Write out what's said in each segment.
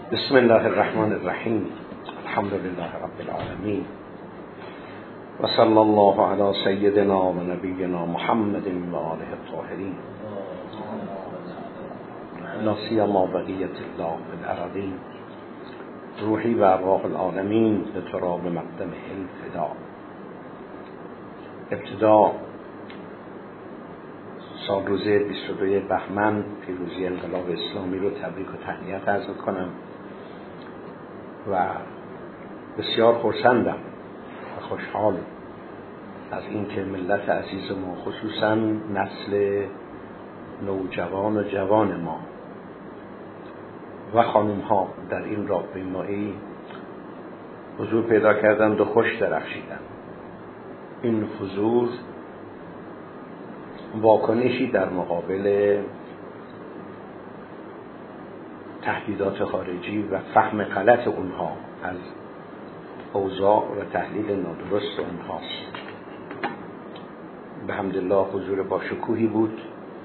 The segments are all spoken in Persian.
بسم الله الرحمن الرحیم. الحمد لله رب العالمین و صلی الله علی سیدنا و نبینا محمد و آله الطاهرین لا سیما بقیة الله بالارضین روحی و ارواح العالمین لتراب مقدم الفدا. ابتدا سال روزه 22 بهمن پیروزی انقلاب اسلامی رو تبریک و تهنیت عرض کنم و بسیار خرسندم و خوشحال از اینکه ملت عزیز ما خصوصا نسل نوجوان و جوان ما و خانم ها در این راهپیمایی حضور پیدا کردند و خوش درخشیدند. این حضور واکنشی در مقابل تهدیدات خارجی و فهم غلط اونها از اوضاع و تحلیل نادرست اونهاست. بحمدالله حضور با شکوهی بود.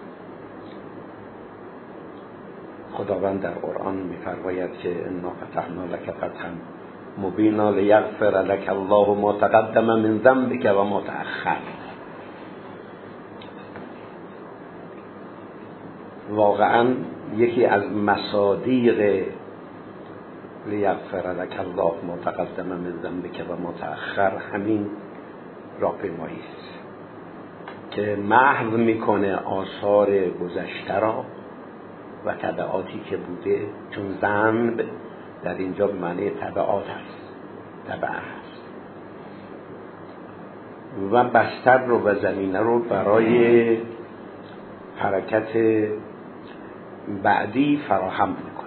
خداوند در قرآن می‌فرماید که انا فتحنا لک فتحا مبینا لیغفر لک الله ما تقدم من ذنبک و ما تأخر. واقعا یکی از مصادیق لیغفر لک الله ما تقدم من ذنبک و ما تأخر همین راهپیمایی است که محو میکنه آثار گذشته را و تبعاتی که بوده، چون ذنب در اینجا به معنی تبعات هست، تبع هست، و بستر رو و زمینه رو برای حرکت بعدی فراهم میکنه.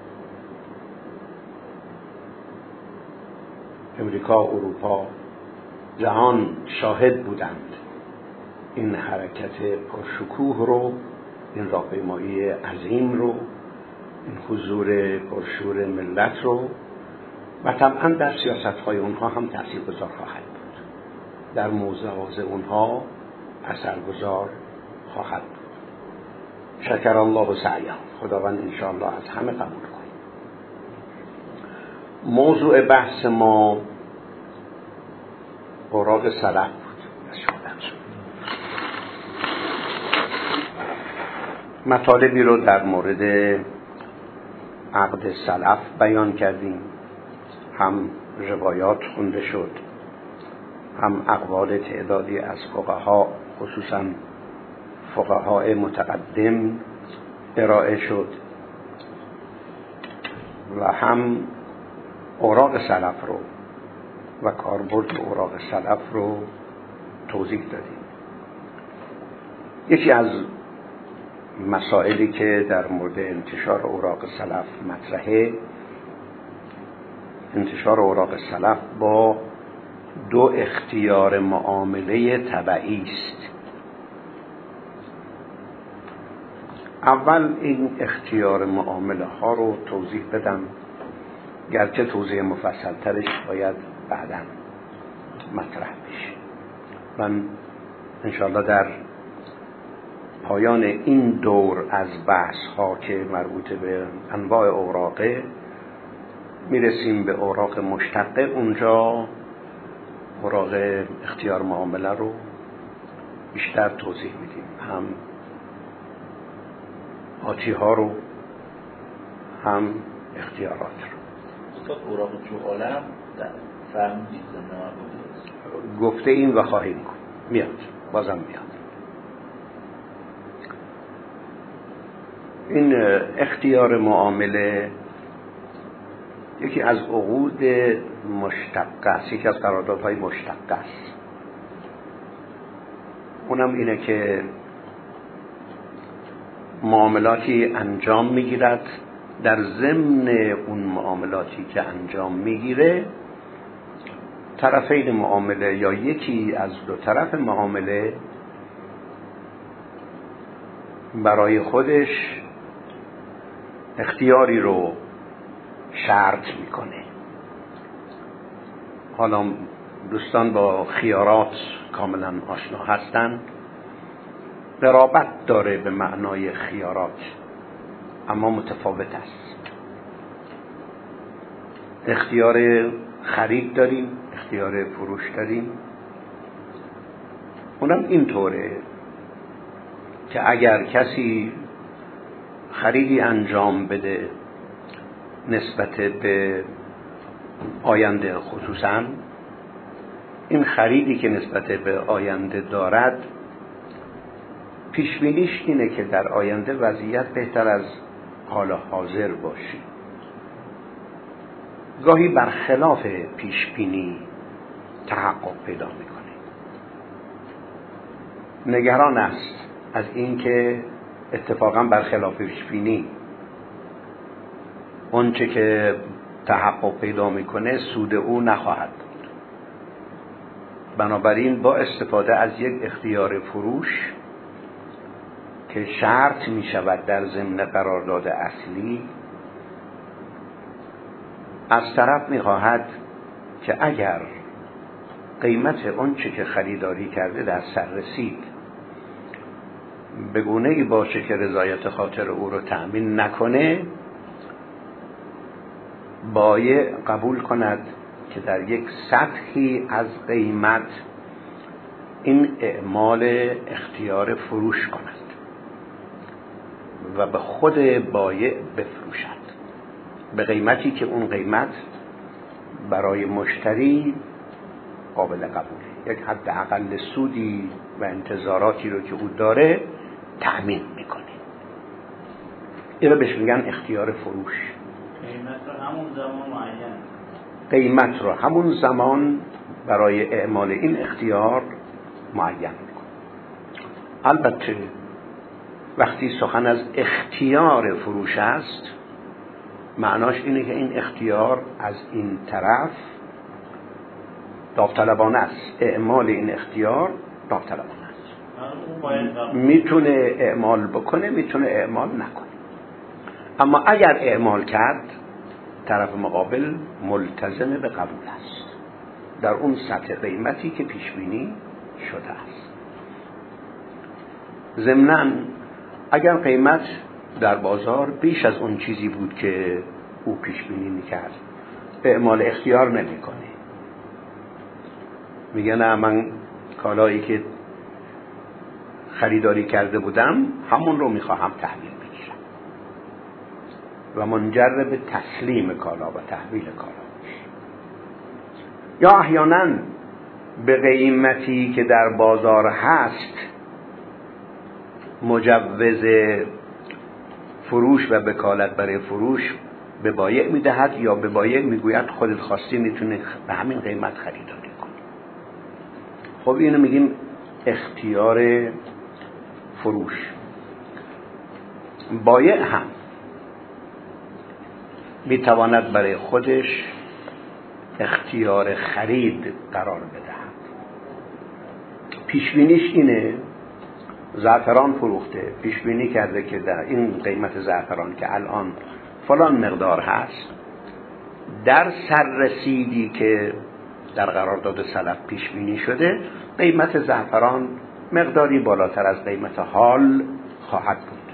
امریکا، اروپا، جهان شاهد بودند این حرکت پرشکوه رو، این راهپیمایی عظیم رو، این حضور پرشور ملت رو، و طبعا در سیاست‌های اونها هم تاثیرگذار خواهد بود، در موضوعات اونها اثرگذار خواهد بود. شکر الله سعیهم. خداوند انشاءالله از همه قبول کنه. موضوع بحث ما اوراق سلف بود. مطالبی رو در مورد عقد سلف بیان کردیم، هم روایات خونده شد، هم اقوال تعدادی از فقها خصوصا فقهای متقدم ارائه شد و هم اوراق سلف رو و کاربرد اوراق سلف رو توضیح دادیم. یکی از مسائلی که در مورد انتشار اوراق سلف مطرحه، انتشار اوراق سلف با دو اختیار معامله تبعی است. اول این اختیار معامله ها رو توضیح بدم، گرچه توضیح مفصل ترش باید بعداً مطرح بشه. من انشاءالله در پایان این دور از بحث ها که مربوط به انواع اوراقه میرسیم به اوراق مشتقه. اونجا اوراق اختیار معامله رو بیشتر توضیح میدیم، هم آتی ها رو هم اختیارات رو. استاد اوراق جعاله در فهمیدید گفته این و خواهیم کن میاد، بازم میاد. این اختیار معامله یکی از عقود مشتقه است، یکی از قراردادهای مشتقه است. اونم اینه که معاملاتی انجام میگیرد، در ضمن اون معاملاتی که انجام میگیره طرفین معامله یا یکی از دو طرف معامله برای خودش اختیاری رو شرط میکنه. حالا دوستان با خیارات کاملا آشنا هستند. قرابت داره به معنای خیارات اما متفاوت است. اختیار خرید داریم، اختیار فروش داریم. اونم اینطوره که اگر کسی خریدی انجام بده نسبت به آینده، خصوصا این خریدی که نسبت به آینده دارد پیشبینیش اینه که در آینده وضعیت بهتر از حال حاضر باشی. گاهی برخلاف پیشبینی تحقق پیدا میکنه. نگران است از اینکه اتفاقا برخلاف پیشبینی اونچه که تحقق پیدا میکنه سود او نخواهد بود. بنابراین با استفاده از یک اختیار فروش که شرط میشود در ضمن قرارداد اصلی، از طرف میخواهد که اگر قیمت آنچه که خریداری کرده در سر رسید به گونه‌ای باشه که رضایت خاطر او رو تأمین نکنه، بایع قبول کند که در یک سطحی از قیمت این اعمال اختیار فروش کند و به خود بایع بفروشد به قیمتی که اون قیمت برای مشتری قابل قبوله، یک حد اقل سودی و انتظاراتی رو که او داره تأمین میکنه. این رو بهش میگن اختیار فروش. قیمت رو همون زمان برای اعمال این اختیار معین میکنه. البته وقتی سخن از اختیار فروش است، معناش اینه که این اختیار از این طرف داوطلبانه است. اعمال این اختیار داوطلبانه است. میتونه اعمال بکنه، میتونه اعمال نکنه. اما اگر اعمال کرد، طرف مقابل ملتزم به قبول است در اون سطح قیمتی که پیش بینی شده است. ضمناً اگر قیمت در بازار بیش از اون چیزی بود که او پیش بینی میکرد، اعمال اختیار نمیکنه. میگه نه، من کالایی که خریداری کرده بودم همون رو میخواهم تحویل بگیرم و منجر به تسلیم کالا و تحویل کالا میشه. یا احیانا به قیمتی که در بازار هست مجوز فروش و وکالت برای فروش به بایع میدهد یا به بایع میگوید خودت خواستی میتونی به همین قیمت خریداری کنی. خب اینو میگیم اختیار فروش. بایع هم میتواند برای خودش اختیار خرید قرار بدهد. پیشبینیش اینه، زعفران فروخته، پیشبینی کرده که در این قیمت زعفران که الان فلان مقدار هست، در سررسیدی که در قرارداد سلف پیشبینی شده قیمت زعفران مقداری بالاتر از قیمت حال خواهد بود.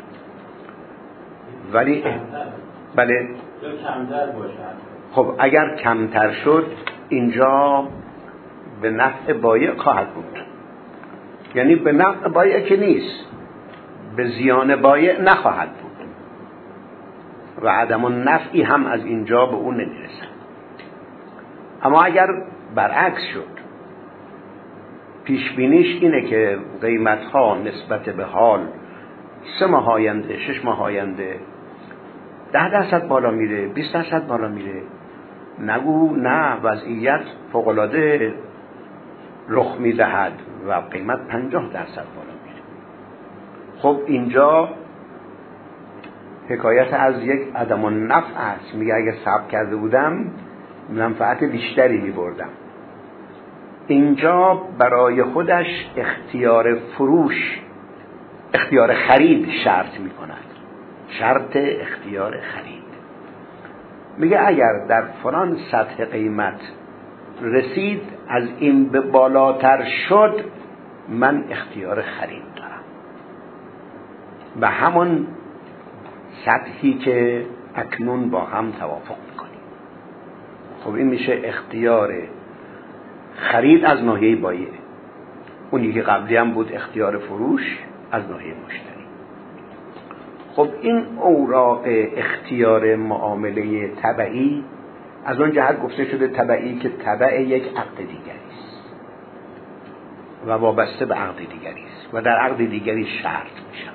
ولی بله کمتر باشد. خب اگر کمتر شد اینجا به نفع بایع خواهد بود، یعنی به نفع بایع که نیست، به زیان بایع نخواهد بود و عدم النفعی هم از اینجا به اون نمیرسد. اما اگر برعکس شد، پیشبینیش اینه که قیمت‌ها نسبت به حال 3 ماه آینده، 6 ماه آینده 10% بالا میره، 20% بالا میره، نگو نه وضعیت فوق‌العاده رخ میدهد و قیمت 50% بالا میره. خب اینجا حکایت از یک عدم النفع است. میگه اگه صبر کرده بودم منفعت بیشتری میبردم. اینجا برای خودش اختیار فروش، اختیار خرید شرط میکند، شرط اختیار خرید. میگه اگر در فلان سطح قیمت رسید، از این به بالاتر شد، من اختیار خرید دارم و همون سطحی که اکنون با هم توافق میکنیم. خب این میشه اختیار خرید از ناحیه بایع. اون یکی قبلی هم بود اختیار فروش از ناحیه مشتری. خب این اوراق اختیار معامله تبعی از اون جهت گفته شده تبعی که تبع یک عقد دیگری است و وابسته به عقد دیگری است و در عقد دیگری شرط می شود.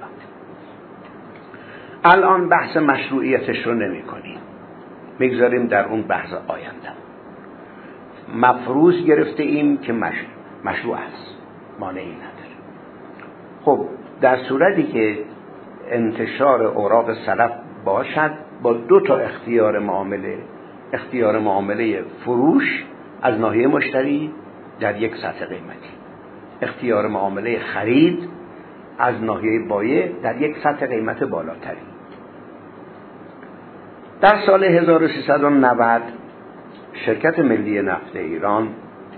الان بحث مشروعیتش رو نمی کنیم، میگذاریم در اون بحث آینده. مفروض گرفته ایم که مشروع است، مانعی نداره. خب در صورتی که انتشار اوراق سلف باشد با دو تا اختیار معامله فروش از ناحیه مشتری در یک سطح قیمتی، اختیار معامله خرید از ناحیه بایع در یک سطح قیمت بالاتری. در سال 1390 شرکت ملی نفت ایران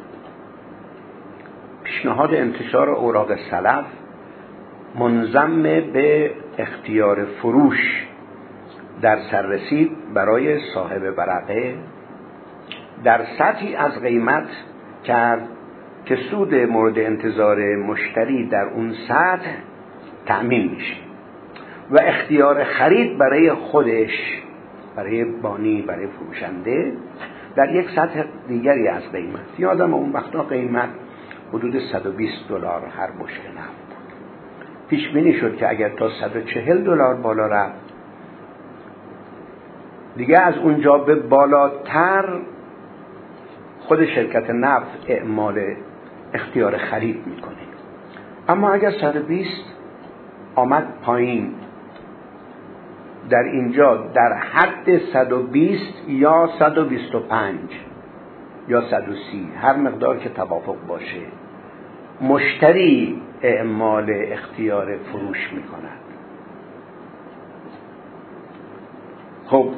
پیشنهاد انتشار اوراق سلف منضم به اختیار فروش در سر رسید برای صاحب ورقه در سطحی از قیمت کرد که سود مورد انتظار مشتری در اون سطح تأمین میشه و اختیار خرید برای خودش، برای بانی، برای فروشنده در یک سطح دیگری از قیمت. یادم اون وقتا قیمت حدود $120 هر بشکه نفت بود. پیش بینی شد که اگر تا $140 بالا رفت دیگه از اونجا به بالاتر خود شرکت نفت اعمال اختیار خرید میکنه. اما اگر 120 آمد پایین، در اینجا در حد 120 یا 125 یا 130 هر مقدار که توافق باشه مشتری اعمال اختیار فروش میکند. خب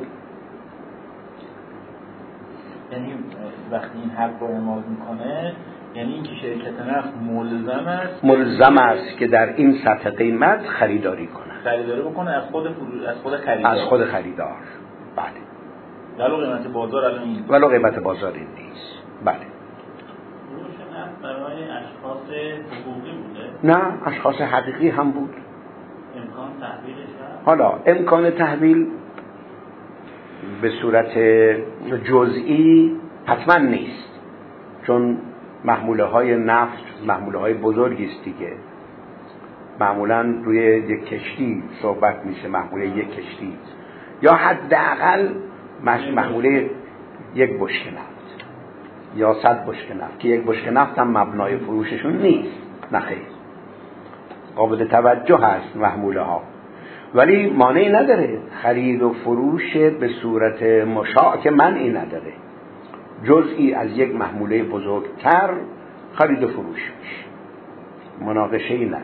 یعنی وقتی این حق رو اعمال میکنه یعنی اینکه شرکت نفت ملزم است که در این سطح قیمت خریداری بکنه از خود خریدار. بله. ولو قیمت بازار الان این ولو قیمت بازار این نیست. بله. فروش نفت برای اشخاص حقوقی بوده؟ نه، اشخاص حقیقی هم بود. امکان تحویلش هست؟ حالا امکان تحویل به صورت جزئی حتما نیست، چون محموله های نفت محموله های بزرگی است دیگه. معمولا روی یک کشتی صحبت میشه، محموله یک کشتی یا حداقل محموله یک بشکه نفت یا 100 بشکه نفت که یک بشکه نفت هم مبنای فروششون نیست. نخیر، قابل توجه هست محموله ها، ولی مانعی نداره خرید و فروش به صورت مشاع که منعی نداره. جزئی از یک محموله بزرگتر خرید و فروش میشه، مناقشه‌ای نداره.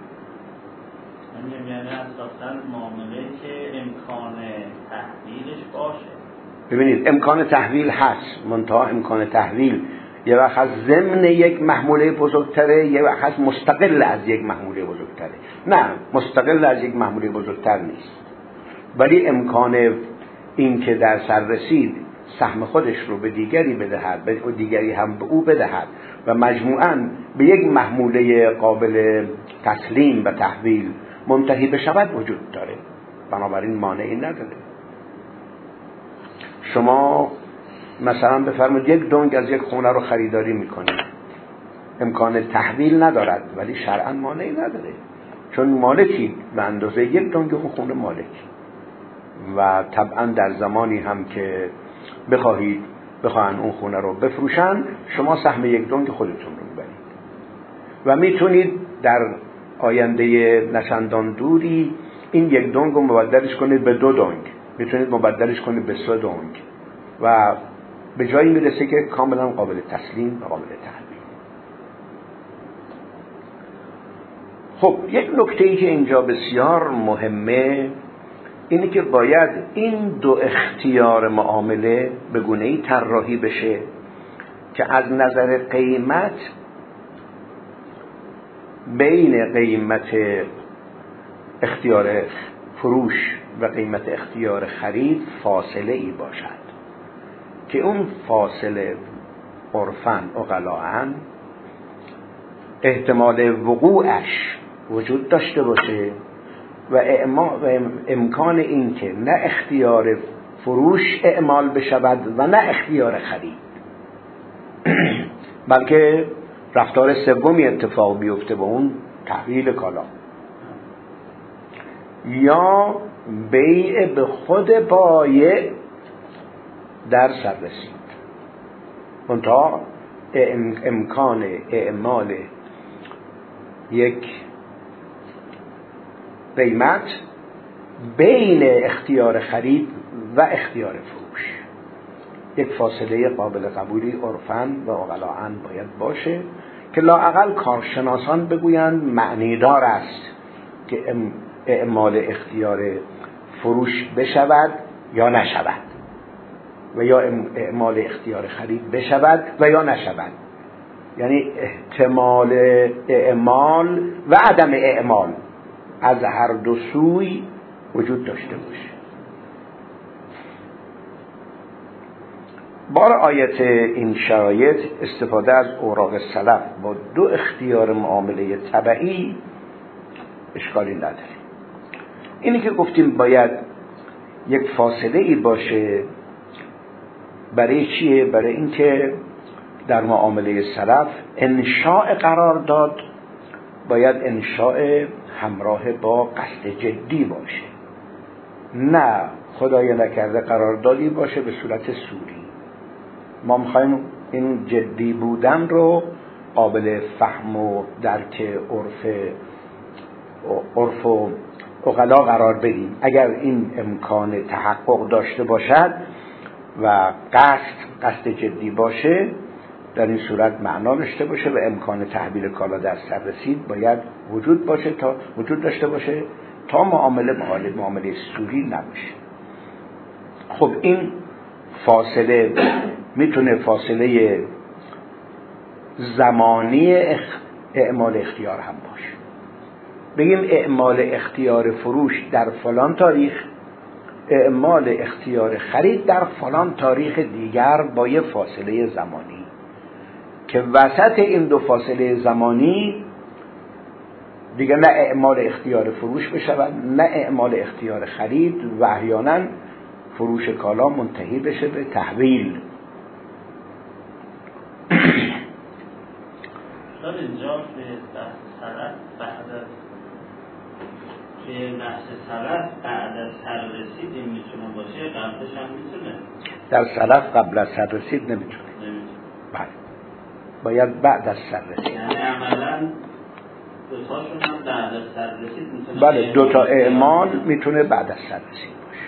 یعنی اساساً معامله که امکان تحویلش باشه. ببینید امکان تحویل هست، منتها امکان تحویل یه وقت از ضمن یک محموله بزرگتره، یه وقت از مستقل از یک محموله بزرگتره. نه، مستقل از یک محموله بزرگتر نیست، ولی امکان این که در سر رسید سهم خودش رو به دیگری بدهد، به دیگری هم به او بدهد و مجموعاً به یک محموله قابل تسلیم و تحویل منتهی بشود وجود داره. بنابراین مانعی نداره. شما مثلا بفرمایید یک دنگ از یک خونه رو خریداری میکنید، امکان تحویل ندارد ولی شرعاً مانعی نداره، چون مالکی به اندازه یک دنگ اون خونه مالکی و طبعا در زمانی هم که بخواهن اون خونه رو بفروشن شما سهم یک دنگ خودتون رو میبرید و میتونید در آینده نچندان دوری این یک دنگ رو مبدلش کنید به 2 دنگ، میتونید مبدلش کنید به 3 دنگ و به جایی میرسه که کاملا قابل تسلیم و قابل تحویل. خب یک نکته‌ای که اینجا بسیار مهمه اینه که باید این 2 اختیار معامله به گونه‌ای طراحی بشه که از نظر قیمت بین قیمت اختیار فروش و قیمت اختیار خرید فاصله ای باشد که اون فاصله عرفاً عقلاً احتمال وقوعش وجود داشته باشه و امکان این که نه اختیار فروش اعمال بشود و نه اختیار خرید، بلکه رفتار سومی اتفاق بیفته با اون تحویل کالا یا بیع به خود بایع در سر رسید. منتها امکان اعمال یک قیمت بین اختیار خرید و اختیار فروش، یک فاصله قابل قبولی عرفاً و عقلاً باید باشه که لااقل کارشناسان بگویند معنیدار است که اعمال اختیار فروش بشود یا نشود و یا اعمال اختیار خرید بشود و یا نشود، یعنی احتمال اعمال و عدم اعمال از هر دو سوی وجود داشته باشه. با رعایت این شرایط استفاده از اوراق سلف با دو اختیار معامله تبعی اشکالی نداره. اینی که گفتیم باید یک فاصله ای باشه، برای چیه؟ برای اینکه در معامله سلف انشاء قرارداد باید انشاء همراه با قصد جدی باشه، نه خدای نکرده قراردادی باشه به صورت سوری. ما میخوایم این جدی بودن رو قابل فهم و درک عرف و عقلا قرار بدیم. اگر این امکان تحقق داشته باشد و قصد جدی باشه، در این صورت معنا داشته باشه و امکان تحویل کالا در سر رسید باید وجود داشته باشه تا معامله سوری نباشه. خب این فاصله میتونه فاصله زمانی اعمال اختیار هم باشه. بگیم اعمال اختیار فروش در فلان تاریخ، اعمال اختیار خرید در فلان تاریخ دیگر با یه فاصله زمانی که وسط این دو فاصله زمانی دیگر نه اعمال اختیار فروش بشود نه اعمال اختیار خرید و احیانا فروش کالا منتهی بشه به تحویل. اینجا به بحث سلف بعد از سررسید این میتونه باشه، قبلش هم میتونه؟ در سلف قبل از سررسید نمیتونه. بله، باید بعد از سررسید. یعنی عملا دوتاشون هم بعد از سررسید میتونه؟ بله، دوتا اعمال میتونه بعد از سررسید باشه.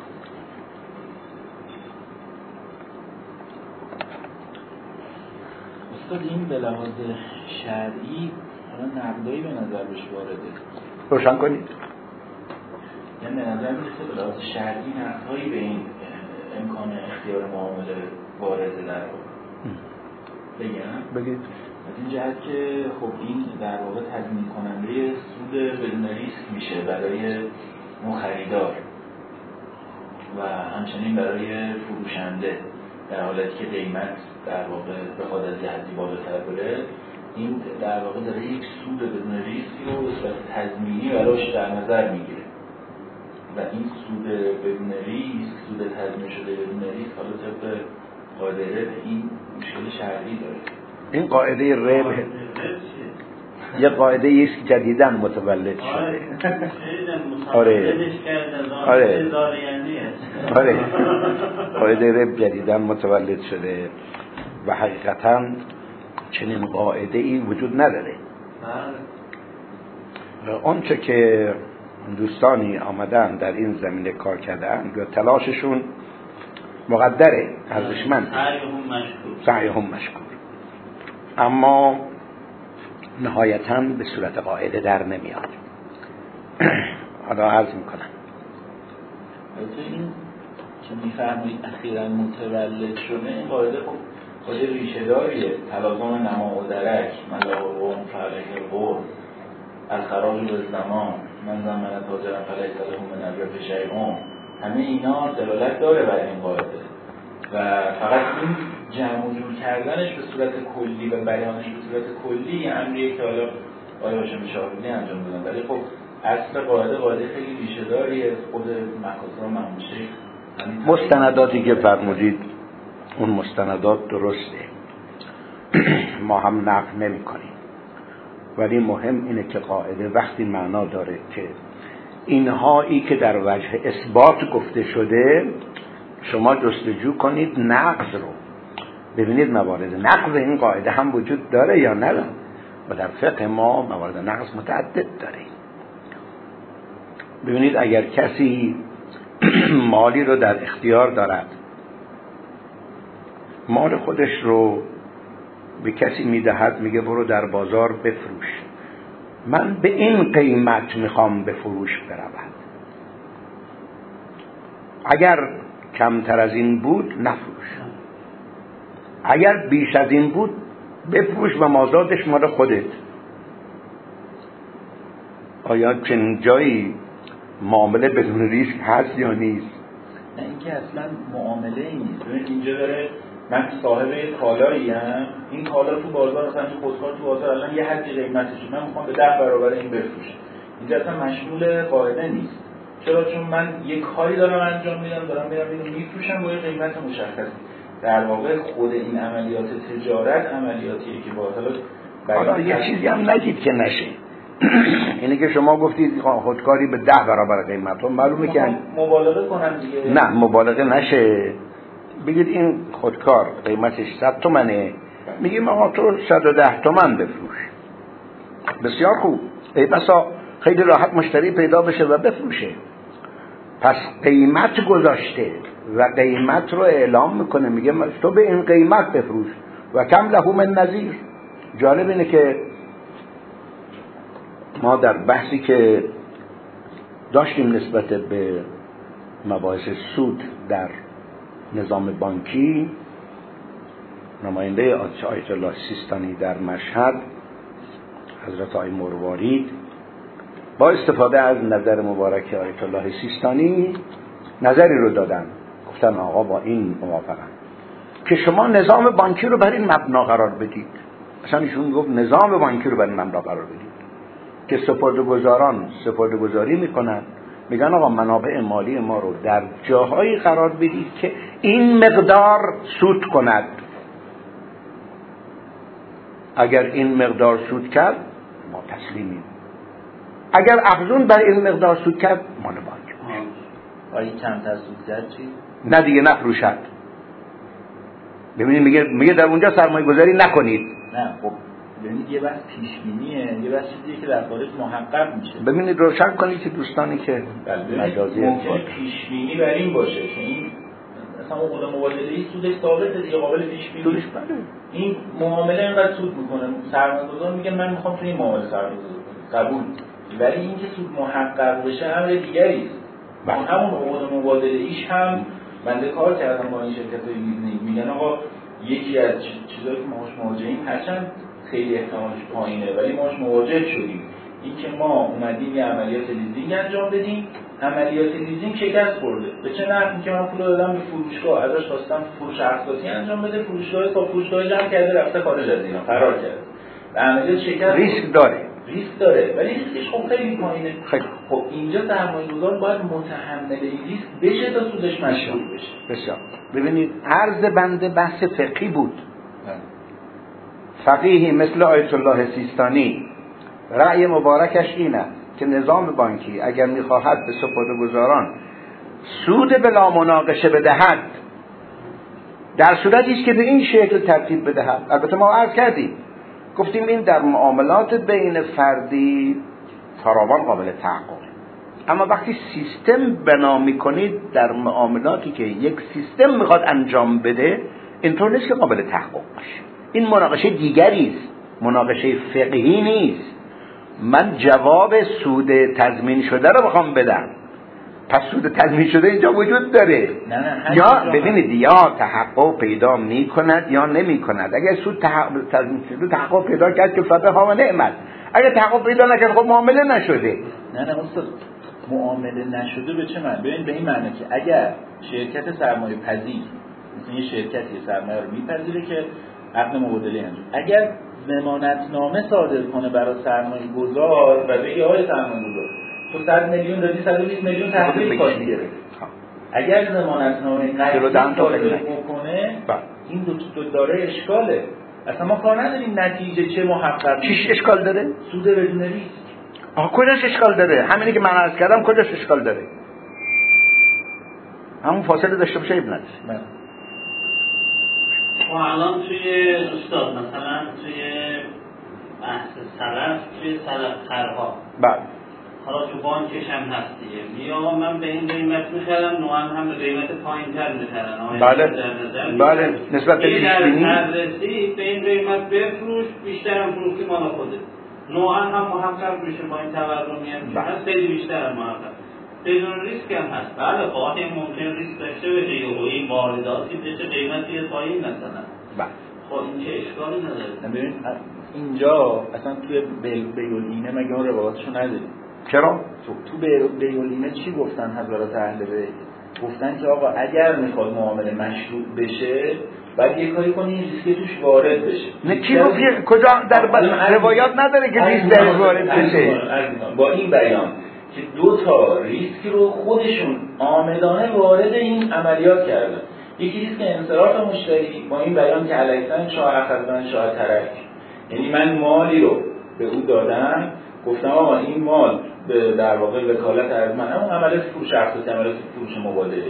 استاد این به لحاظ شرعی نقدایی به نظر بهش وارده؟ روشن کنید. یعنی به نظر میرسه به لحاظ شرعی نقدایی به این امکان اختیار معامله وارده در بگید. از این جهت که خب این در واقع تضمین کننده سود بدون ریسک میشه برای خریدار و همچنین برای فروشنده، در حالتی که قیمت در واقع بخواد از جهتی بالاتر بره، این در واقع داره یک سود بدون ریسکی رو به صورت تضمینی براش در نظر میگیره و این سود بدون ریسک، سود تضمین شده بدون ریسک، حالا طبق قاعده ربح این مشکل شرعی داره. این قاعده ربح یه قاعده است که جدیداً متولد شده. آره. قاعده ربح جدیداً متولد شده و حقیقتاً چنین قاعده ای وجود نداره. آنچه که دوستانی آمدن در این زمینه کار کردن و تلاششون مقدره، ارزشمند، سعیهم مشکور، اما نهایتاً به صورت قاعده در نمیاد. حالا عرض میکنم این که میفرمایید اخیراً متولد شده، این قاعده خود ریشه داریه، تلازم نما و درک، ملاقون فرق قرم، الخراج به زمان، من زمان تاجرم فلیس لهم من الربح شیء، همه اینا دلالت داره بر این قاعده. و فقط این جمع و جور کردنش به صورت کلی و بیانش به صورت کلی امریه که حالا آقای هاشمی شاهرودی انجام دادن، ولی خب اصل قاعده خیلی ریشه داریه. خود مکاسب منوشه مستنداتی که فرمودید اون مستندات درسته ما هم نقل نمی کنیم، ولی مهم اینه که قاعده وقتی معنا داره که اینهایی که در وجه اثبات گفته شده شما جستجو کنید نقض رو ببینید موارد نقض این قاعده هم وجود داره یا نه، و در فقه ما موارد نقض متعدد داره. ببینید اگر کسی مالی رو در اختیار دارد، مال خودش رو به کسی میدهد، میگه برو در بازار بفروش، من به این قیمت میخوام به فروش برود، اگر کمتر از این بود نفروش، اگر بیش از این بود بفروش و مازادش مال خودت. آیا چنین جایی معامله بدون ریسک هست یا نیست؟ نه اینکه اصلا معامله ای نیست. ببین اینجا داره من صاحب کالایی ام، این کالا تو بازار مثلا خودکار تو بازار الان یه حدی قیمتشه، من میخوام به 10 برابر این بفروشم. اینجا اصلا مشمول قاعده نیست. چرا؟ چون من یه کاری دارم انجام میدم، دارم میرم اینو میفروشم با یه قیمت مشخصی. در واقع خود این عملیات تجارت عملیاتیه که حالا یه چیزی هم نگید که نشه. اینه که شما گفتید خودکاری به 10 برابر قیمت، معلومه که مبالغه کنم دیگه. نه مبالغه نشه، بگید این خودکار قیمتش 100 تومنه، میگیم آقا تو 110 تومن بفروش. بسیار خوب، ای بسا خیلی راحت مشتری پیدا بشه و بفروشه. پس قیمت گذاشته و قیمت رو اعلام میکنه، میگه تو به این قیمت بفروش و کم له من نظیر. جالب اینه که ما در بحثی که داشتیم نسبت به مباحث سود در نظام بانکی، نماینده آیت الله سیستانی در مشهد حضرت آقای مروارید با استفاده از نظر مبارک آیت الله سیستانی نظری رو دادن، گفتن آقا با این موافقم که شما نظام بانکی رو بر این مبنا قرار بدید. اصلا ایشون گفت نظام بانکی رو بر این مبنا قرار بدید که سپرده‌گذاران سپرده‌گذاری میکنن، میگن آقا منابع مالی ما رو در جاهایی قرار بدید که این مقدار سود کند، اگر این مقدار سود کرد ما تسلیمیم، اگر افزون بر این مقدار سود کرد مال بانک باشه. ولی کمتر سود کرد چی؟ نه دیگه نفروشد. ببینید میگه در اونجا سرمایه گذاری نکنید. نه خب ببینید یه بحث پیش بینیه، یه بحث چیزیه که در خارج محقق میشه. ببینید روشن کنید که دوستانی که مجازی ممکنه پیش بینی بر این باشه که این مثلا عقد مبادله‌ای سودش ثابته دیگه، قابل پیش بینی. این معامله اینقدر سود میکنه، سرمایه‌گذار میگه من میخوام تو این معامله سرمایه‌گذاری کنم، قبول. ولی اینکه سود محقق بشه امر دیگری است. همون عقد مبادله‌ایش هم بنده کار کردم با این شرکت‌های لیزینگ، میگن آقا یکی از چیزایی که ماهاش مواجهیم، هرچند خیلی احتمالش پایینه ولی ماهاش مواجه شدیم، این که ما اومدیم یه عملیات لیزینگ انجام بدیم، عملیات لیزینگ شکست خورده. به چه نحوی که من پول دادم به فروشگاه، ازش خواستم فروش اساسی انجام بده، فروشگاه تا فروشگاه جمع کرده رفته خارج از ایران فرار کرده. و عملیات شکست ریسک داره. ریسک داره ولی ریسکش خب خیلی پایینه. خب اینجا سرمایه‌گذار باید متحمل این ریسک بشه تا سودش مشروع بشه. بسیار. ببینید عرض بنده بحث فقهی بود. فقیهی مثل آیت الله سیستانی رأی مبارکش اینه که نظام بانکی اگر میخواهد به سپرده‌گذاران سود بلا مناقشه بدهد، در صورتی است که به این شکل ترتیب بدهد. البته ما عرض کردیم، گفتیم این در معاملات بین فردی فراوان قابل تحقق، اما وقتی سیستم بنا میکنید در معاملاتی که یک سیستم میخواد انجام بده، اینطور نیست که قابل تحقق باشه. این مناقشه دیگری است، مناقشه فقهی نیست. من جواب سود تضمین شده رو بخوام بدم، پس سود تضمین شده اینجا وجود داره. نه یا ببینید یا تحقق پیدا میکند یا نمیکند. اگر سود تضمین شده تحقق پیدا کرد که فتح ها و نعمت، اگر تحقق پیدا نکرد خب معامله نشده. نه استاد، معامله نشده به چه معنی؟ ببین به این معنی که اگر شرکت سرمایه پذیر مثلا یه شرکتی سرمایه رو میپذیره که عقد مبادله انجام. اگر ضمانتنامه صادر کنه برای سرمایه گذار و بگه آقای سرمایه گذار تو 100 میلیون دادی 120 میلیون تحویل خواهی گرفت، اگر ضمانتنامه قطعی صادر بکنه این دو داره اشکاله. اصلا ما کار نداریم نتیجه چه محقق. چیش اشکال داره؟ سود بدون ریسک. کجاش اشکال داره؟ همینی که من عرض کردم کجاش اشکال داره؟ همون فاصله داشته باشه ابن نداره. و الان توی استاد مثلا توی بحث سلف، توی سلف‌ترها بله حالا تو بانکش هم هست دیگه، میگه آقا من به این قیمت میخرم، نوعا هم به قیمت پایین تر میخرم. بله نسبت به پیشبینی رسید به این قیمت بفروش، بیشتر هم فروشی مال خوده، نوعا هم محقق میشه با این تورمی هم میشه، هست خیلی بیشتر هم محقق، بدون ریسک هم هست. بله خواهی ممکن ریسک داشته باشه یا این وارداتی بشه قیمتی پایین مثلا. بله خب این چه اشکالی نداره؟ ببین اینجا اصلا توی بیولینه مگه اون روایاتشو نداریم؟ چرا؟ تو بیولینه چی گفتن حضرات اهل بیت؟ گفتن که آقا اگر میخواد معامله مشروط بشه باید یه کاری کنی ریسک توش وارد بشه. نه کی گفت کجا در روایات نداره که ریسک در وارد بشه؟ با این بیان که دو تا ریسک رو خودشون عامدانه وارد این عملیات کردن. یکی ریسک انصراف مشتری با این بیان که علیکن شاه اخذن شاه ترک، یعنی من مالی رو به او دادم گفتم آقا این مال به در واقع وکالت از من، اون عملیات فروش اختصاصی، عملیات فروش مبادله،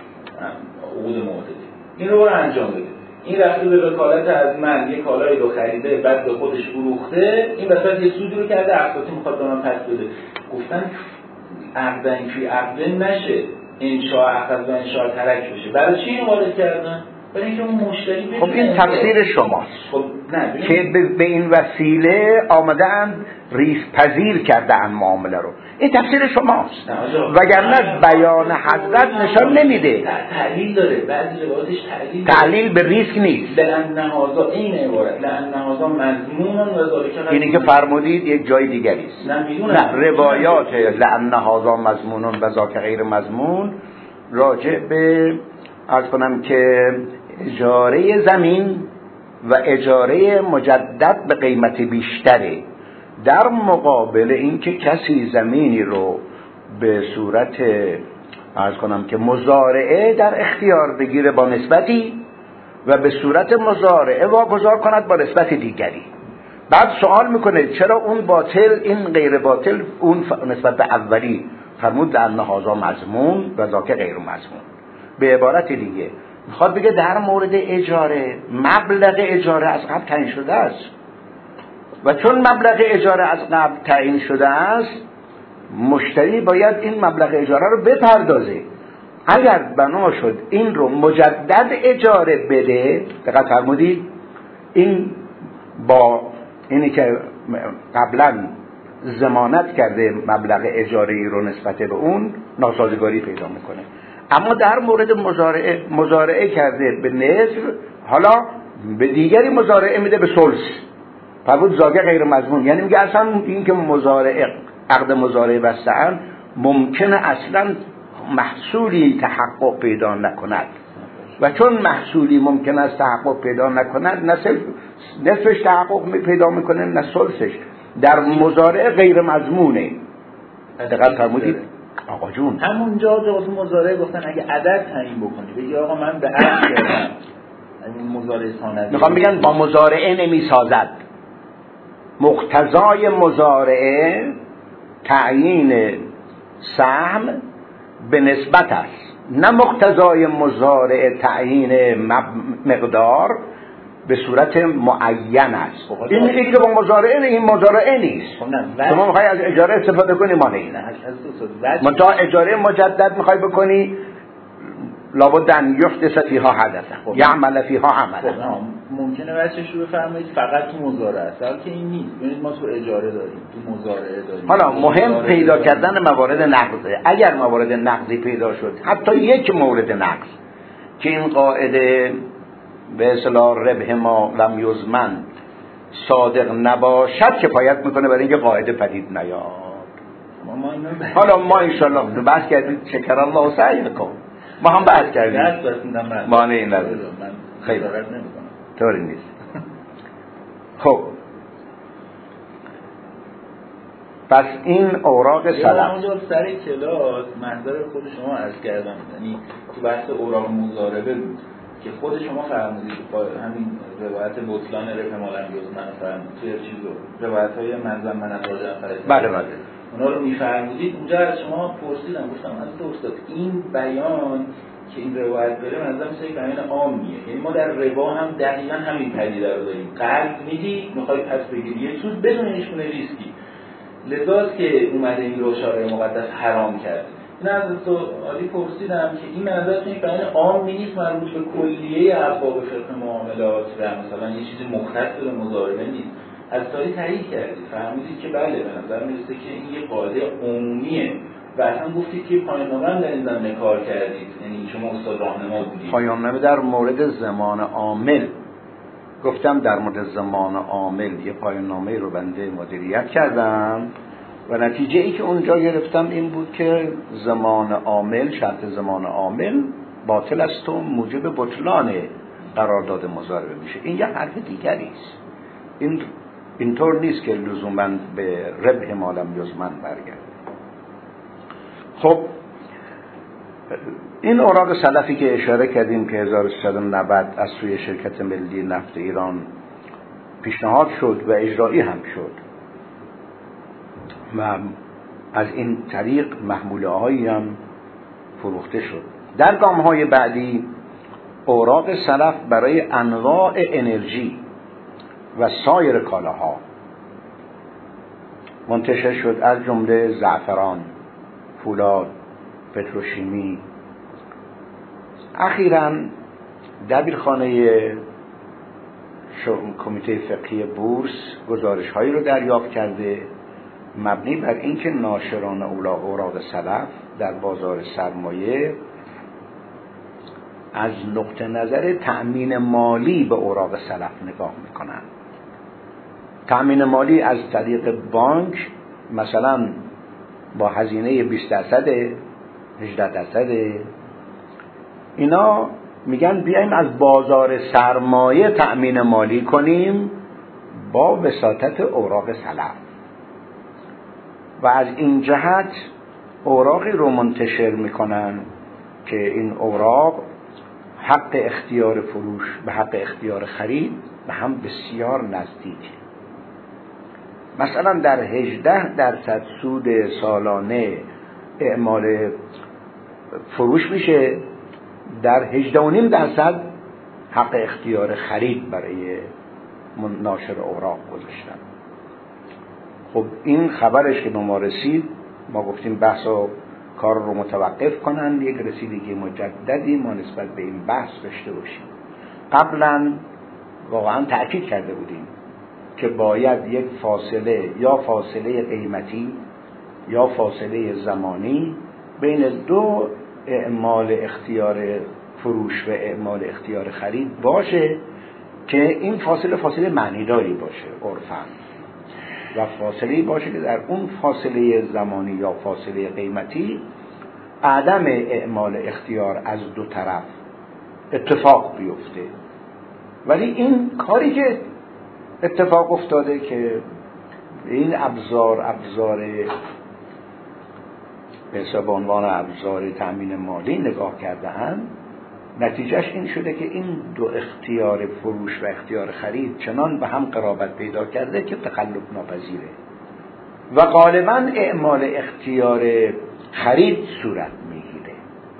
عقود مبادله، این رو انجام بده. این رفته به وکالت از من یک کالایی رو خریده بعد به خودش فروخته، این وسط یه سودی رو کرده اختصاصی میخواد به من پس بده. گفتن عقدن فی عقدن نشه، انشاء اخذ و انشاء ترک بشه. برای چی این وارد کردن؟ برای اینکه اون مشتری خب این تفسیر شماست. خب نه که به این وسیله آمدن ریسک پذیر کردن معامله رو. این تفسیر شماست. وگرنه بیان حضرت نشان نمیده. تعلیل داره، بعضی روایاتش تعلیل به ریسک نیست. لأن هذا این عبارت لأن هذا مضمون و ذالک اینی که فرمودید یک جای دیگری است. نه روایات لأن هذا مضمون و ذاک غیر مضمون راجع به عرض کنم که اجاره زمین و اجاره مجدد به قیمت بیشتره، در مقابل اینکه کسی زمینی رو به صورت عرض کنم که مزارعه در اختیار بگیره با نسبتی و به صورت مزارعه واگذار کند با نسبت دیگری. بعد سوال میکنه چرا اون باطل این غیر باطل، اون نسبت به اولی فرمود لأن هذا مضمون و ذاک غیر مضمون. به عبارت دیگه میخواد بگه در مورد اجاره مبلغ اجاره از قبل تعیین شده است و چون مبلغ اجاره از قبل تعیین شده است مشتری باید این مبلغ اجاره رو بپردازه. اگر بنا شد این رو مجدد اجاره بده، دقت فرمودید، این با اینی که قبلا ضمانت کرده مبلغ اجاره رو نسبت به اون ناسازگاری پیدا میکنه. اما در مورد مزارعه کرده به نصف، حالا به دیگری مزارعه میده به ثلث، فرمود زاگه غیر مضمون. یعنی میگه اصلا این که مزارعه عقد مزارعه بسته‌اند ممکنه اصلا محصولی تحقق پیدا نکند و چون محصولی ممکن است تحقق پیدا نکند نه نصفش تحقق پیدا میکنه نه ثلثش. در مزارعه غیر مضمونه. دقت فرمودید آقا جون؟ همونجا تو مزارعه گفتن اگه عدد تعیین بکنی بگی آقا من به عدد کردم این مزارعه ساند، میخوام بگن با مزارعه نمیسازد. مقتضای مزارعه تعیین سهم به نسبت است، نه مقتضای مزارعه تعیین مقدار به صورت معین است. این میگه که با مزارعه این مزارعه نیست. شما میخوای از اجاره استفاده کنی ما نه. منتها اجاره مجدد میخوای بکنی لابد ان یحدث فیها حدثا یعمل فیها عملا. ممکنه بچه‌ش رو بفرمایید فقط تو مزارعه است، که این نیست. ببینید ما تو اجاره داریم، تو مزارعه داریم. حالا مهم پیدا کردن موارد نقضه. اگر موارد نقضی پیدا شد، حتی یک مورد نقض که این قاعده به اصطلاح ربح ما لم یضمن صادق نباشد کفایت میکنه برای اینکه قاعده پدید نیاد. حالا ما ان شاء الله بحث کردیم شکر الله سعیکم. ما هم بحث کردیم. مانعی نداره. من خیلی نمی‌کنم. طوری نیست. خب پس این اوراق سلف اونجا سر کلاس محضر خود شما عرض کردم، یعنی تو بحث اوراق مضاربه بود که خود شما فرمودید همین روایت بطلان رحمالم یزمن فرمودید توی چیزو روایت‌های منظم من راجع فرستاد. بله اونا رو می‌فرمودید. اونجا از شما پرسیدم، گفتم از استاد این بیان که این روایت داره منظم مثل بیان عامیه، یعنی ما در ربا هم دقیقاً همین پدیده رو داریم، قرض میدی می‌خوای پس بگیری یه سود بدون هیچ گونه ریسکی، لذاست که اومده این رو شارع مقدس حرام کرد. این از تو عالی پرسیدم که این منظرتون یک بیان عامی نیست مربوط به کلیه ابواب فقه معاملات و مثلا یه چیز مختص به مضاربه نیست. از تاریخ تایید کردید، فهمیدید که بله به نظر میرسه که این یه قاعده عمومیه و اصلا گفتید که پایان‌نامه هم در این زمینه کار کردید، یعنی شما استاد راهنما بودید. پایان‌نامه در مورد زمان عامل گفتم، در مورد زمان عامل یه پایان‌نامه رو بنده مدیریت کردم و نتیجه ای که اونجا گرفتم این بود که زمان عامل، شرط زمان عامل باطل است و موجب بطلان قرارداد مضاربه میشه. این یه حرف دیگری است. این اینطور نیست که لزوماً به ربح مالم یزمن برگرده. خب این اوراق سلفی که اشاره کردیم که 1390 از سوی شرکت ملی نفت ایران پیشنهاد شد و اجرایی هم شد و از این طریق محموله هایی هم فروخته شد. در گام های بعدی اوراق سلف برای انواع انرژی و سایر کالاها منتشر شد، از جمله زعفران، فولاد، پتروشیمی. اخیراً دبیرخانه کمیته فقهی بورس گزارش هایی رو دریافت کرده مبنی بر اینکه ناشران اوراق سلف در بازار سرمایه از نقطه نظر تأمین مالی به اوراق سلف نگاه میکنن. تأمین مالی از طریق بانک مثلا با هزینه 20%، 18%، اینا میگن بیایم از بازار سرمایه تأمین مالی کنیم با وساطت اوراق سلف و از این جهت اوراقی رو منتشر میکنن که این اوراق حق اختیار فروش به حق اختیار خرید به هم بسیار نزدیکه. مثلا در 18% سود سالانه اعمال فروش میشه، در 18.5% حق اختیار خرید برای ناشر اوراق گذاشتن. خب این خبرش که به ما رسید، ما گفتیم بحث و کار رو متوقف کنن، یک رسیدگی مجددی ما نسبت به این بحث داشته باشیم. قبلا واقعا تأکید کرده بودیم که باید یک فاصله، یا فاصله قیمتی یا فاصله زمانی بین دو اعمال اختیار فروش و اعمال اختیار خرید باشه که این فاصله معنیداری باشه عرفاً و فاصله باشه که در اون فاصله زمانی یا فاصله قیمتی عدم اعمال اختیار از دو طرف اتفاق بیفته. ولی این کاری که اتفاق افتاده که این ابزار به حساب عنوان ابزار تأمین مالی نگاه کرده‌اند، نتیجهش این شده که این دو اختیار فروش و اختیار خرید چنان به هم قرابت پیدا کرده که تخلف ناپذیره و غالباً اعمال اختیار خرید صورت میگیره.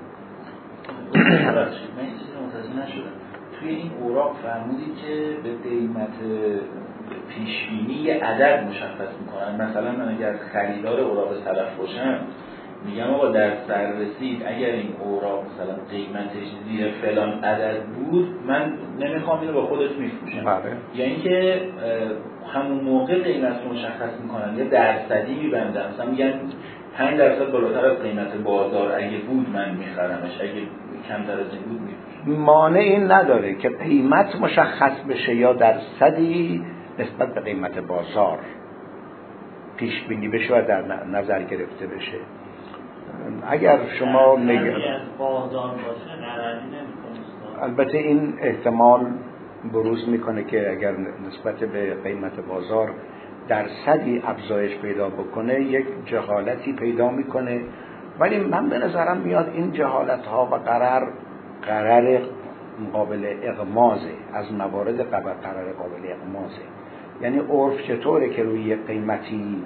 من این چیزی متوجه نشدم. توی این اوراق فرمودید که به قیمت پیشبینی عدد مشخص میکنن. مثلا من اگر خریدار اوراق سلف باشم میگم آقا در سررسید اگر این اوراق مثلا قیمتش زیر فلان عدد بود من نمیخوام اینو با خودت میفروشم. یعنی که همون موقع قیمت رو مشخص میکنن یا درصدی میبندن، مثلا میگن 5% بالاتر از قیمت بازار اگه بود من میخرمش، اگه کمتر از این بود میفروشم. مانعی نداره که قیمت مشخص بشه یا درصدی نسبت به قیمت بازار پیش بینی بشه و در نظر گرفته بشه. اگر شما از بازار باشه قراری نمی‌کنه. البته این احتمال بروز میکنه که اگر نسبت به قیمت بازار درصدی افزایش پیدا بکنه یک جهالتی پیدا میکنه، ولی من به نظرم میاد این جهالت ها و قرار قابل اغمازه، از موارد قرار قابل اغمازه. یعنی عرف چطوره که روی قیمتی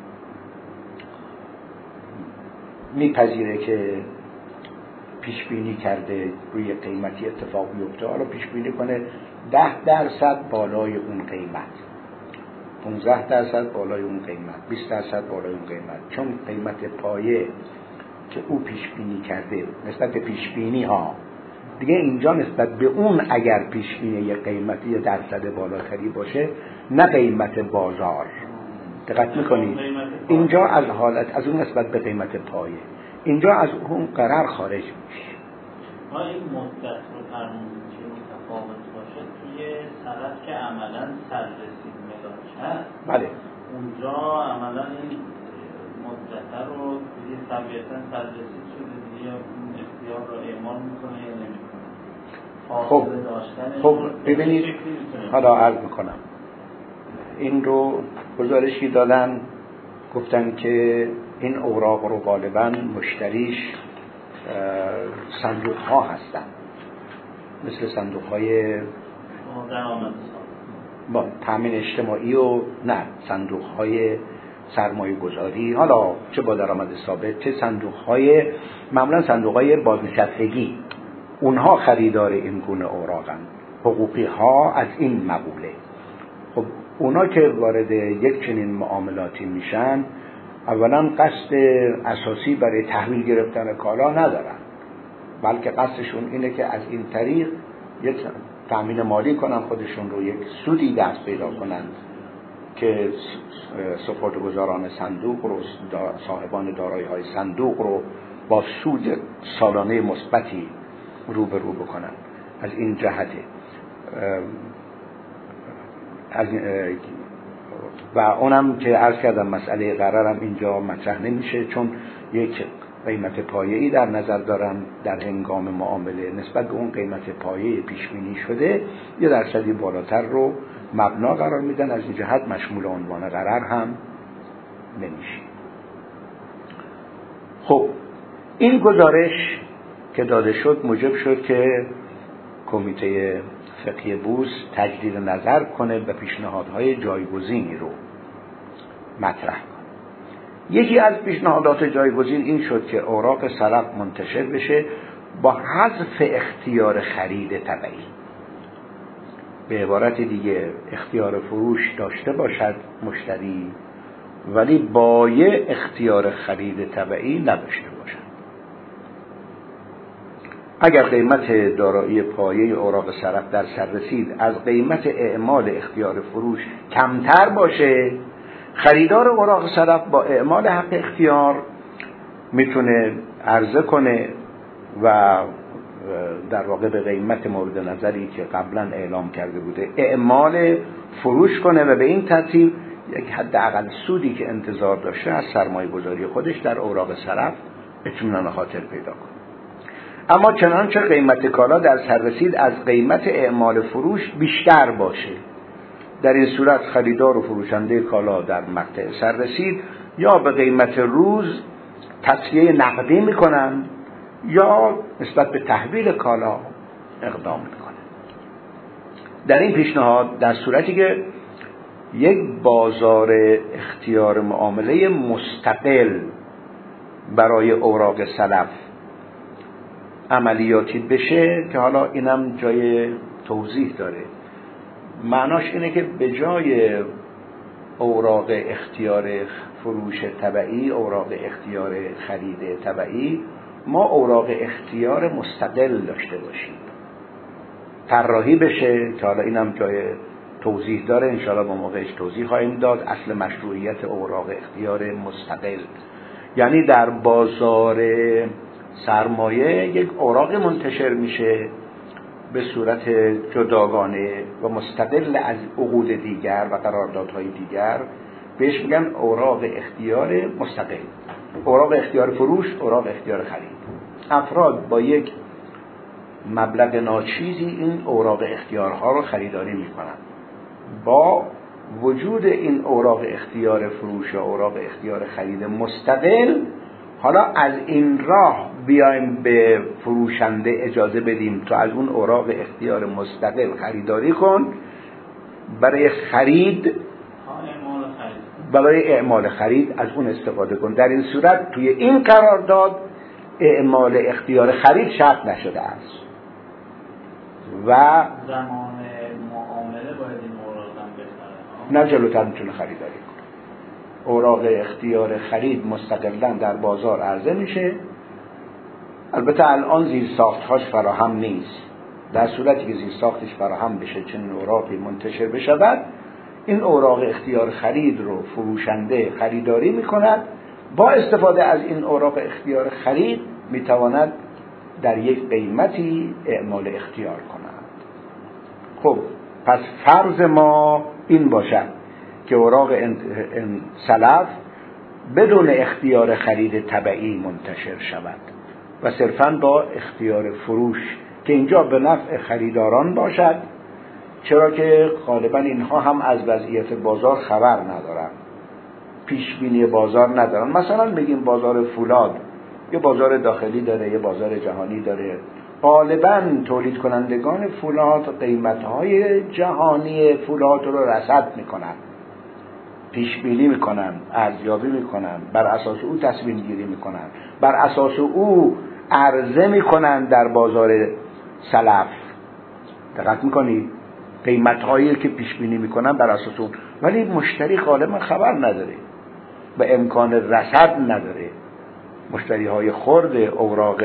میپذیره که پیش بینی کرده روی قیمتی اتفاق بیفته، حالا پیش بینی کنه 10% بالای اون قیمت، 15% بالای اون قیمت، 20% بالای اون قیمت، چون قیمت پایه که او پیش بینی کرده نسبت به پیش بینی ها دیگه اینجا نسبت به اون اگر پیش بینی یه قیمتی یه درصد بالاتری باشه نه قیمت بازار. دقت میکنید اینجا از حالت از اون نسبت به قیمت پایه، اینجا از اون قرار خارج میشه. ما این مدت رو فرمودیم که متفاوت باشه توی سرعت که عملا سررسید ملاک هست. بله اونجا عملا این مدت رو توی طبیعتا سررسید شده دیگه اون اختیار رو اعمال میکنه یا نمیکنه. خب ببینید حالا عرض میکنم این رو گزارشی دادن، گفتن که این اوراق رو غالبا مشتریش صندوق ها هستن، مثل صندوق های با تامین اجتماعی و نه صندوق های سرمایه گذاری، حالا چه با درآمد ثابت چه صندوق های معمولا صندوق های بازنشستگی، اونها خریدار این گونه اوراقن، حقوقی ها از این مقوله. خب اونا که وارد یک چنین معاملاتی میشن اولا قصد اساسی برای تحویل گرفتن کالا ندارن، بلکه قصدشون اینه که از این طریق یک تامین مالی کنن خودشون رو، یک سودی دست پیدا کنن که سپرده‌گذاران صندوق رو، صاحبان دارایی‌های صندوق رو با سود سالانه مثبتی روبرو بکنن. از این جهته و اونم که عرض کردم مسئله قرارم اینجا مطرح نمیشه، چون یک قیمت پایه‌ای در نظر دارن در هنگام معامله نسبت به اون قیمت پایه پیش بینی شده یه درصدی بالاتر رو مبنا قرار میدن، از این جهت مشمول عنوان قرار هم نمیشه. خب این گزارش که داده شد موجب شد که کمیته فقهی بورس تجدید نظر کنه و پیشنهادهای جایگزینی رو مطرح کنه. یکی از پیشنهادات جایگزین این شد که اوراق سلف منتشر بشه با حذف اختیار خرید تبعی، به عبارت دیگه اختیار فروش داشته باشد مشتری ولی بایع اختیار خرید تبعی نداشته باشد. اگر قیمت دارایی پایه اوراق سلف در سررسید از قیمت اعمال اختیار فروش کمتر باشه، خریدار اوراق سلف با اعمال حق اختیار میتونه عرضه کنه و در واقع به قیمت مورد نظری که قبلا اعلام کرده بوده اعمال فروش کنه و به این ترتیب یک حداقل سودی که انتظار داشته از سرمایه گذاری خودش در اوراق سلف اطمینان خاطر پیدا کنه. اما چنانچه قیمت کالا در سررسید از قیمت اعمال فروش بیشتر باشه، در این صورت خریدار و فروشنده کالا در مقطع سررسید یا به قیمت روز تسویه نقدی میکنن یا نسبت به تحویل کالا اقدام میکنن. در این پیشنهاد در صورتی که یک بازار اختیار معامله مستقل برای اوراق سلف عملیاتی بشه، که حالا اینم جای توضیح داره، معناش اینه که به جای اوراق اختیار فروش تبعی، اوراق اختیار خرید تبعی، ما اوراق اختیار مستقل داشته باشیم، طراحی بشه که حالا اینم جای توضیح داره، انشاءالله با موقعش توضیح خواهیم داد. اصل مشروعیت اوراق اختیار مستقل یعنی در بازار سرمایه یک اوراق منتشر میشه به صورت جداگانه و مستقل از عقود دیگر و قراردادهای دیگر، بهش میگن اوراق اختیار مستقل. اوراق اختیار فروش، اوراق اختیار خرید. افراد با یک مبلغ ناچیزی این اوراق اختیارها رو خریداری میکنن. با وجود این اوراق اختیار فروش و اوراق اختیار خرید مستقل، حالا از این راه بیایم به فروشنده اجازه بدیم تو از اون اوراق اختیار مستقل خریداری کن برای خرید، برای اعمال خرید از اون استفاده کن. در این صورت توی این قرارداد اعمال اختیار خرید شرط نشده است و زمان معامله باید این اوراق هم بخره، نه جلوتر میتونه خریداری کنه. اوراق اختیار خرید مستقلاً در بازار عرضه میشه. البته الان زیرساخت‌هاش فراهم نیست. در صورتی که زیرساختش فراهم بشه چنین اوراقی منتشر بشود، این اوراق اختیار خرید رو فروشنده خریداری میکند. با استفاده از این اوراق اختیار خرید میتواند در یک قیمتی اعمال اختیار کند. خب پس فرض ما این باشد که اوراق سلف بدون اختیار خرید تبعی منتشر شود و صرفاً با اختیار فروش که اینجا به نفع خریداران باشد، چرا که غالباً اینها هم از وضعیت بازار خبر ندارن، پیشبینی بازار ندارن. مثلا بگیم بازار فولاد یه بازار داخلی داره، یه بازار جهانی داره. غالباً تولید کنندگان فولاد قیمت‌های جهانی فولاد رو رصد میکنن، پیشبینی میکنن، ارزیابی میکنن، بر اساس او تصمیم گیری میکنن، بر اساس او عرضه میکنن در بازار سلف. دقت میکنید؟ قیمت‌هایی که پیشبینی میکنن بر اساس اون، ولی مشتری غالبا خبر نداره و امکان رصد نداره. مشتری‌های خرد اوراق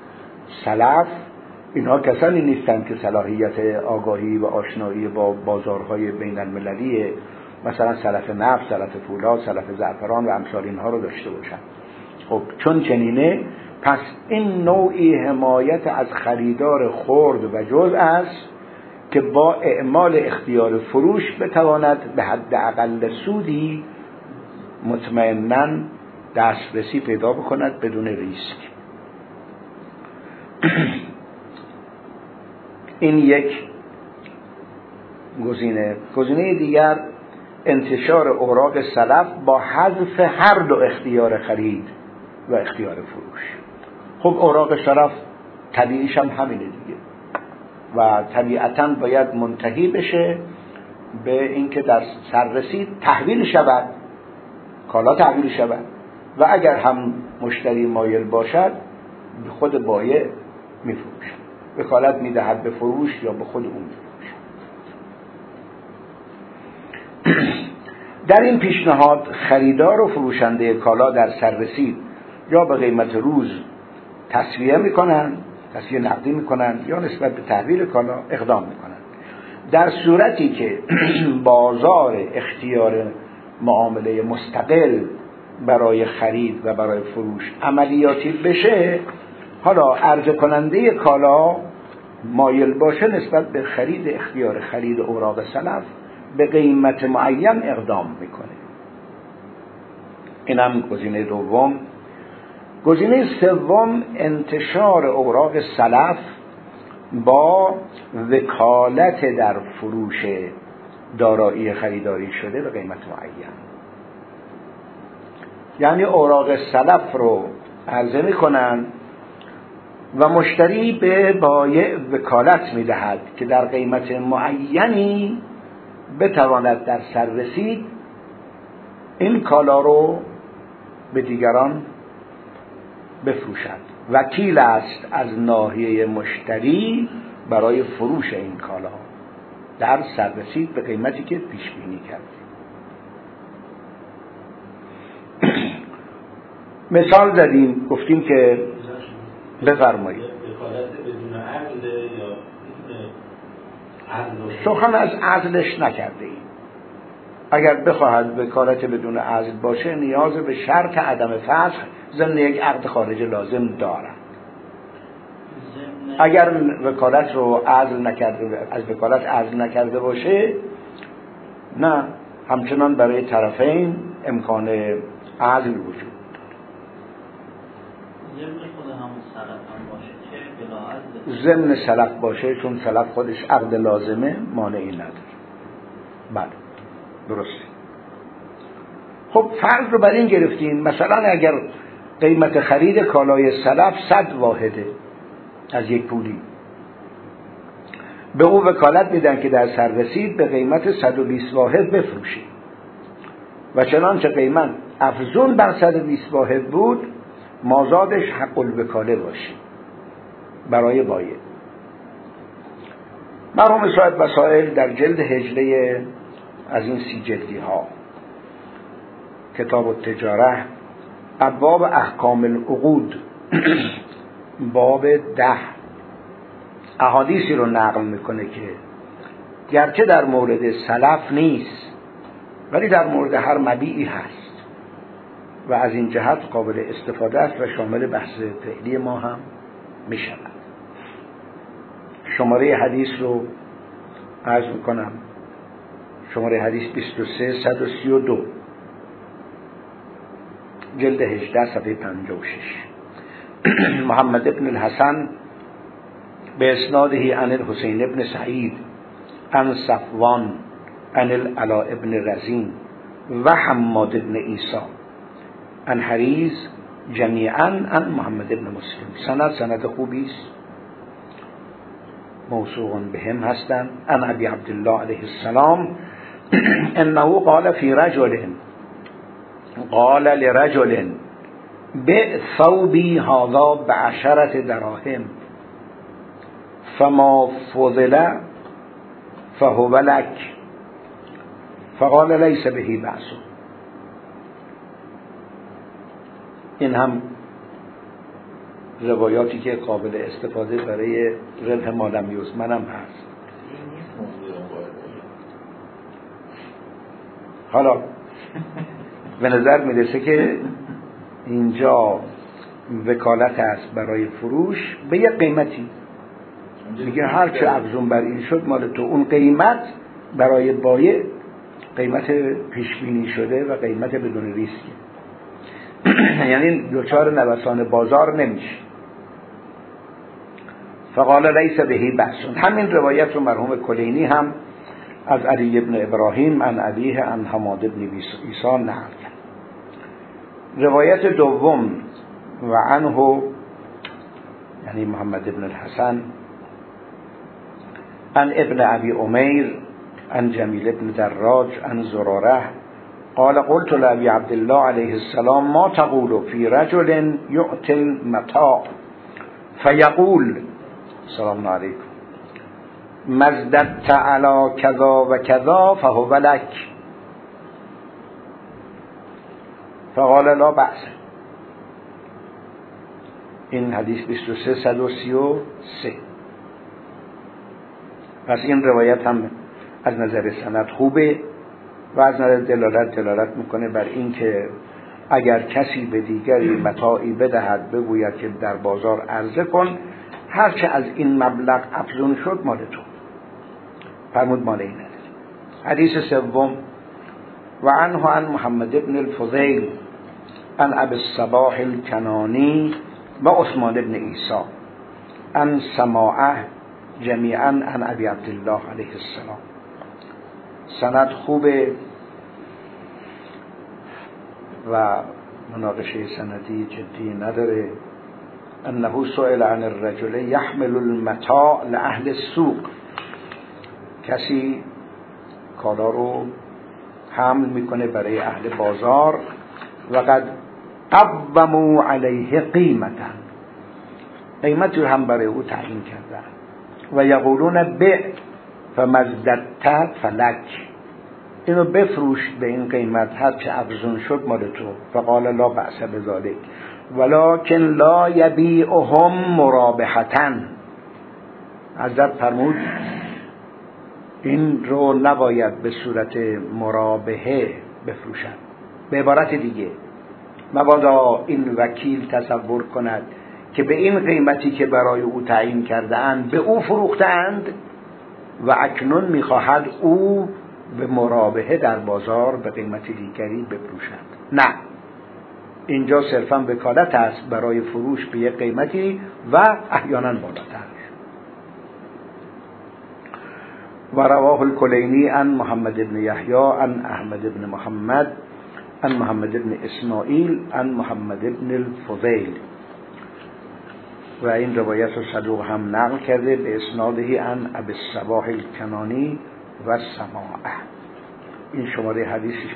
سلف اینها کسانی نیستند که صلاحیت آگاهی و آشنایی با بازارهای بین المللی مثلا سلف نفت، سلف فولاد، سلف زعفران و امثال اینها رو داشته باشند. خب چون چنینه، پس این نوعی حمایت از خریدار خرد و جزء است که با اعمال اختیار فروش بتواند به حد اقل سودی مطمئناً دسترسی پیدا بکند بدون ریسک. این یک گزینه دیگر انتشار اوراق سلف با حذف هر دو اختیار خرید و اختیار فروش. خب اوراق سلف طبیعیش هم همینه دیگه و طبیعتاً باید منتهی بشه به اینکه در سررسید تحویل شود، کالا تحویل شود و اگر هم مشتری مایل باشد به خود بایع میفروشد، وکالت میدهد به فروش یا به خود اون میفروشد. در این پیشنهاد خریدار و فروشنده کالا در سررسید یا به قیمت روز تسویه میکنن، تسویه نقدی میکنن یا نسبت به تحویل کالا اقدام میکنن. در صورتی که بازار اختیار معامله مستقل برای خرید و برای فروش عملیاتی بشه، حالا عرضه کننده کالا مایل باشه نسبت به خرید اختیار خرید اوراق سلف به قیمت معین اقدام میکنه. اینم گزینه دوم. گزینه سوم انتشار اوراق سلف با وکالت در فروش دارایی خریداری شده به قیمت معین. یعنی اوراق سلف رو عرضه میکنن و مشتری به بایع وکالت میدهد که در قیمت معینی بتواند در سررسید این کالا رو به دیگران بفروشد. وکیل است از ناحیه مشتری برای فروش این کالا در سررسید به قیمتی که پیش بینی کرد. مثال زدیم، گفتیم که بفرمایید وکالت بدون عقد یا سخن از عزلش نکرده ایم. اگر بخواهد وکالت بدون عزل باشه نیاز به شرط عدم فسخ ضمن یک عقد خارج لازم دارد. اگر وکالت رو عزل نکرده، از وکالت عزل نکرده باشه، نه، همچنان برای طرفین امکان عزل وجود داره. ضمن سلف باشه، چون سلف خودش عقد لازمه، مانعی نداره. بله درسته. خب فرض رو بر این گرفتیم مثلا اگر قیمت خرید کالای سلف 100 واحده از یک پولی، به او وکالت میدن که در سر رسید به قیمت 120 واحد بفروشی و چنانچه قیمت افزون بر 120 واحد بود مازادش حق الوکاله باشی برای بایع. مرحوم صاحب وسائل در جلد 18 از این 30 جلدی ها کتاب التجاره ابواب احکام العقود باب 10 احادیثی رو نقل میکنه که گرچه در مورد سلف نیست ولی در مورد هر مبیعی هست و از این جهت قابل استفاده است و شامل بحث فعلی ما هم میشود. شماره حدیث رو عرض میکنم، شماره حدیث 23132 جلد 18 صفحه 56. محمد ابن الحسن به اسناده عن الحسین ابن سعید عن صفوان عن العلاء ابن رزین و حماد ابن عیسی عن حریز جمیعا عن محمد ابن مسلم. سند خوبی است، موثوق بهم هستند. عن ابی عبدالله علیه السلام انه قال فی رجل قال لرجل بع ثوبی هذا ب10 دراهم فما فضل فهو لك فقال ليس به بأس. این هم روایاتی که قابل استفاده برای ربح مالم یوزمن هم هست. حالا به نظر میرسه که اینجا وکالت است برای فروش به یک قیمتی، میگه هر چه افزون بر این شد مال تو. اون قیمت برای بایع قیمت پیش بینی شده و قیمت بدون ریسکی، یعنی دوچار نوسان بازار نمیشه. فقال لیس بهی بأس. همین روایت رو مرحوم کلینی هم از علی ابن ابراهیم عن ابیه عن حماد ابن عیسی نقل کرد. روایت دوم و عنه یعنی محمد ابن الحسن عن ابن ابی امیر عن جمیل ابن دراج عن زراره قال قلت لأبي عبد الله عليه السلام ما تقول في رجل يؤتي المتاع فيقول السلام عليكم ما ازددت على كذا وكذا فهو لك فقال لا بأس. این حدیث 2333. پس این روایت هم از نظر سند خوبه و از نظر دلالت میکنه بر این که اگر کسی به دیگری متاعی بدهد بگوید که در بازار عرضه کن، هرچه از این مبلغ افزون شد مال تو، فرمود مال این نداری. حدیث سوم و عنه عن محمد ابن الفضیل عن ابی الصباح الکنانی و عثمان ابن عیسی عن سماعه جمیعا عن ابی عبدالله علیه السلام. سند خوبه و مناقشه سندی جدی نداره. انه سئل عن الرجل يحمل المتاع لأهل السوق، کسی کالا رو حمل میکنه برای اهل بازار و قد قوموا علیه قیمتا، قیمتی رو هم برای او تعیین کردن و یقولون بع فمزددت فلک، اینو بفروش به این قیمت، هرچه افزون شد مال تو. فقال لا بأس بذلك ولكن لا یبیعهم مرابحة. حضرت فرمود این رو نباید به صورت مرابحه بفروشند. به عبارت دیگه مبادا این وکیل تصور کند که به این قیمتی که برای او تعیین کرده‌اند به او فروختند و اکنون میخواهد او به مرابحه در بازار به قیمت دیگری بفروشد. نه، اینجا صرفاً وکالت است برای فروش به یک قیمتی و احیانا بالاتر. و رواه الکلینی عن محمد بن یحیی عن احمد بن محمد عن محمد بن اسماعیل عن محمد بن الفضیل و این روایت رو صدوق هم نقل کرده به اسناده عن ابی الصباح الکنانی و سماعه. این شماره حدیثش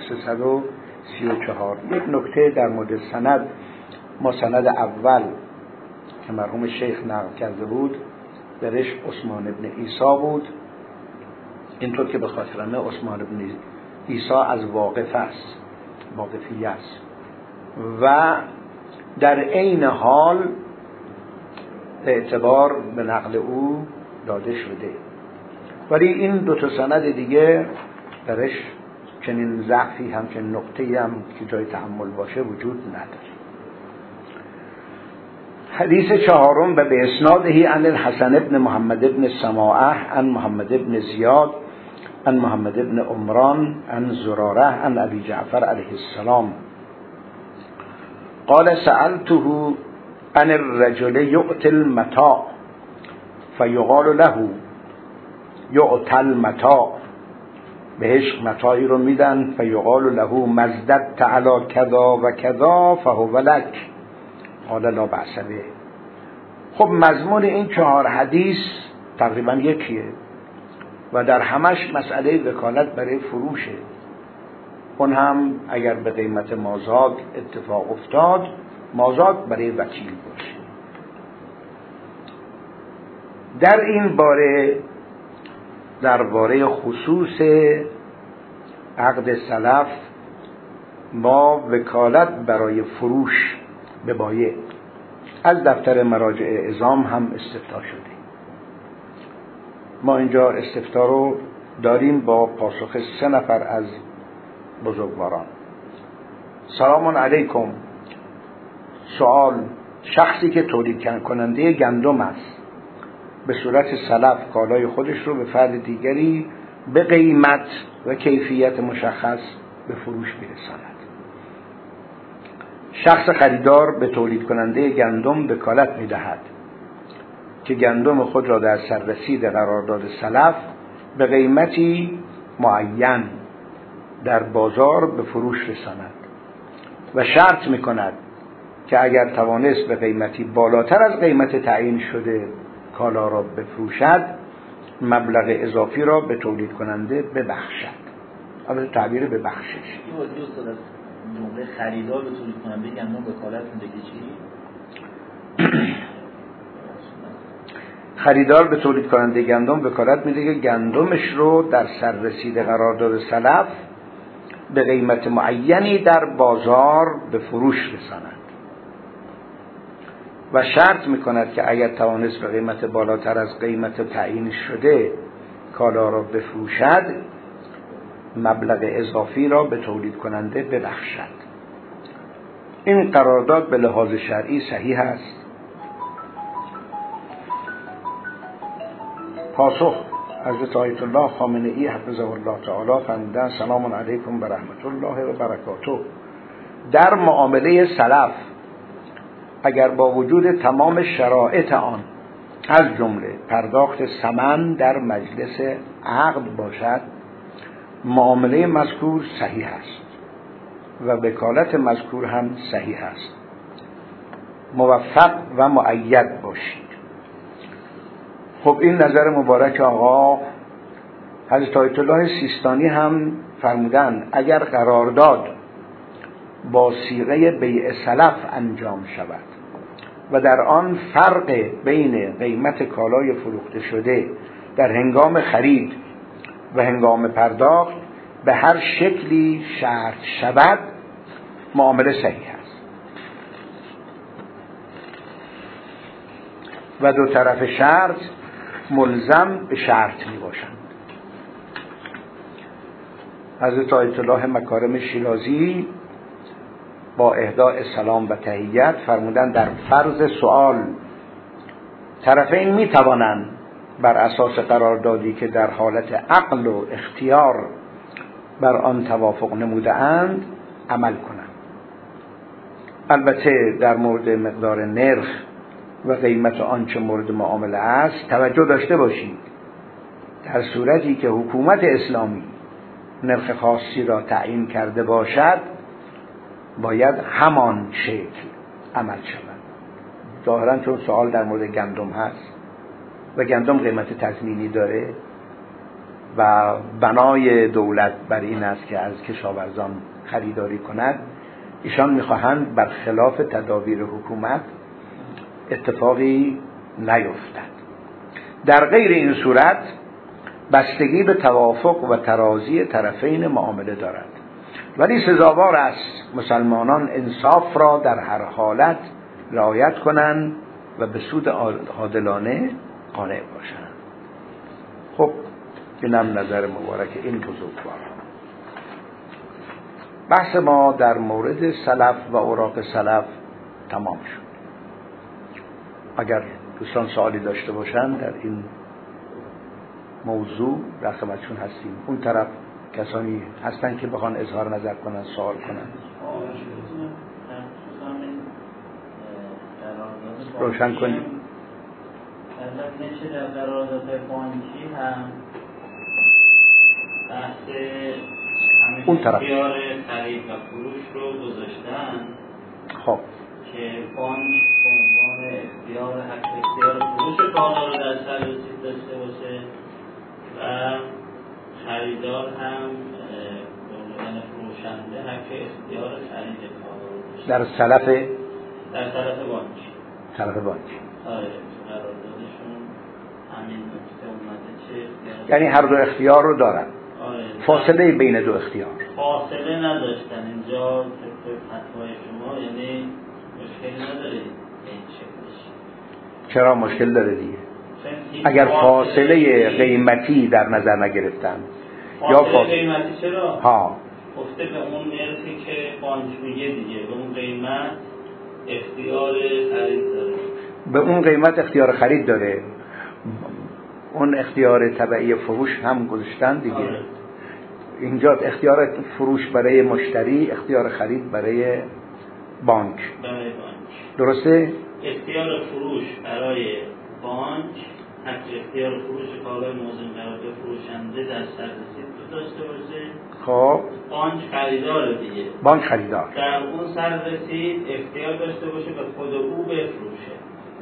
2334. یک نکته در مورد سند، ما سند اول که مرحوم شیخ نقل کرده بود درش عثمان بن عیسی بود، اینطور که به خاطرمه عثمان بن عیسی از واقف است، واقفی است و در عین حال اعتبار به نقل او داده شده، ولی این دو تا سند دیگه درش چنین ضعفی هم چنین نقطه‌ای هم که جای تحمل باشه وجود نداره. حدیث چهارم و به اسناده عن الحسن ابن محمد ابن سماعه عن محمد ابن زیاد عن محمد ابن عمران عن زراره عن ابی جعفر علیه السلام قال سألته عن الرجل يؤتي المتاع فيقال له يؤتى المتاع، بهش متاعی رو میدن، فیقال له مزددت علی کذا و کذا فهو لک قال لا بأس به. خب مضمون این چهار حدیث تقریبا یکیه و در همش مسئله وکالت برای فروشه، اون هم اگر به قیمت مازاد اتفاق افتاد مازاد برای وکیل باشه. در این باره درباره خصوص عقد سلف با وکالت برای فروش به بایع از دفتر مراجع عظام هم استفتاء شده. ما اینجا استفتاء رو داریم با پاسخ 3 نفر از بزرگواران. سلام علیکم. سوال: شخصی که تولید کننده گندم است به صورت سلف کالای خودش رو به فرد دیگری به قیمت و کیفیت مشخص به فروش میرساند. شخص خریدار به تولید کننده گندم وکالت میدهد که گندم خود را در سررسید قرارداد سلف به قیمتی معین در بازار به فروش رساند و شرط میکند که اگر توانست به قیمتی بالاتر از قیمت تعیین شده کالا را بفروشد مبلغ اضافی را به تولید کننده ببخشد. البته تعبیر ببخشش این وجود از جمله خریدار به تولید کننده گندم وکالت میده که چی؟ خریدار به تولید کننده گندم وکالت میده که گندمش رو در سررسید قرارداد سلف به قیمت معینی در بازار به فروش رساند و شرط میکند که اگر توانست به قیمت بالاتر از قیمت تعیین شده کالا را بفروشد مبلغ اضافی را به تولید کننده ببخشد. این قرارداد به لحاظ شرعی صحیح است. پاسخ: حضرت آیت الله خامنه‌ای حفظه الله تعالی فرمودند سلام علیکم و رحمت الله و برکاته. در معامله سلف اگر با وجود تمام شرایط آن از جمله پرداخت ثمن در مجلس عقد باشد معامله مذکور صحیح است و وکالت مذکور هم صحیح است. موفق و مؤید باشید. خب این نظر مبارک آقا حضرت آیت الله سیستانی هم فرمودند اگر قرارداد با صیغه بیع سلف انجام شود و در آن فرق بین قیمت کالای فروخته شده در هنگام خرید و هنگام پرداخت به هر شکلی شرط شود معامله صحیح است و دو طرف شرط ملزم به شرط می باشند. حضرت آیت الله مکارم شیرازی با اهداء سلام و تحیت فرمودند در فرض سؤال طرفین می توانند بر اساس قراردادی که در حالت عقل و اختیار بر آن توافق نموده اند عمل کنند. البته در مورد مقدار نرخ و قیمت آنچه مورد معامله است توجه داشته باشید. در صورتی که حکومت اسلامی نرخ خاصی را تعیین کرده باشد باید همان شکل عمل شود. ظاهرا چون سوال در مورد گندم هست و گندم قیمت تضمینی داره و بنای دولت بر این است که از کشاورزان خریداری کند، ایشان میخواهند برخلاف تدابیر حکومت اتفاقی نیفتد. در غیر این صورت بستگی به توافق و ترازی طرفین معامله دارد، ولی سزاوار است مسلمانان انصاف را در هر حالت رعایت کنند و به سود عادلانه قانع باشند. خب اینم نظر مبارک این بزرگواران. بحث ما در مورد سلف و اوراق سلف تمام شد. اگر دوستان سوالی داشته باشند در این موضوع در خدمتشون هستیم. اون طرف کسانی هستن که بخوان اظهار نظر کنن، سوال کنن. روشن کنیم. نشه در قرارداد بانکی هم بحث اون طرف اختیار خرید و فروش رو گذاشتن. خب که بانک به عنوان اختیار حق اختیار فروش کالا رو در سر رسید داشته باشه و خریدار هم به عنوان فروشنده حق اختیار خرید کالا رو داشته در سلف بانک. سلف بانک. آره قراردادشون همین نکته اومده چه اختیار، یعنی هر دو اختیار رو دارن. آره فاصله بین دو اختیار. فاصله نداشتن اینجا که فتوای شما، یعنی مشکلی نداره این شکلش. چرا مشکل داره دیگه؟ اگر فاصله قیمتی در نظر نگرفتن یا فاصله قیمتی چرا؟ ها گفته به اون نرخی که بانک میگه دیگه، به اون قیمت اختیار خرید داره. به اون قیمت اختیار خرید داره. اون اختیار تبعی فروش هم گذاشتن دیگه. آره. اینجا اختیار فروش برای مشتری، اختیار خرید برای بانک. درسته؟ اختیار فروش برای بانک، حق اختیار فروش کالای موزون قرار به فروشنده در سررسید داشته باشه. خب بانک خریدار دیگه. بانک خریدار در اون سررسید اختیار داشته باشه به خود او بفروشه.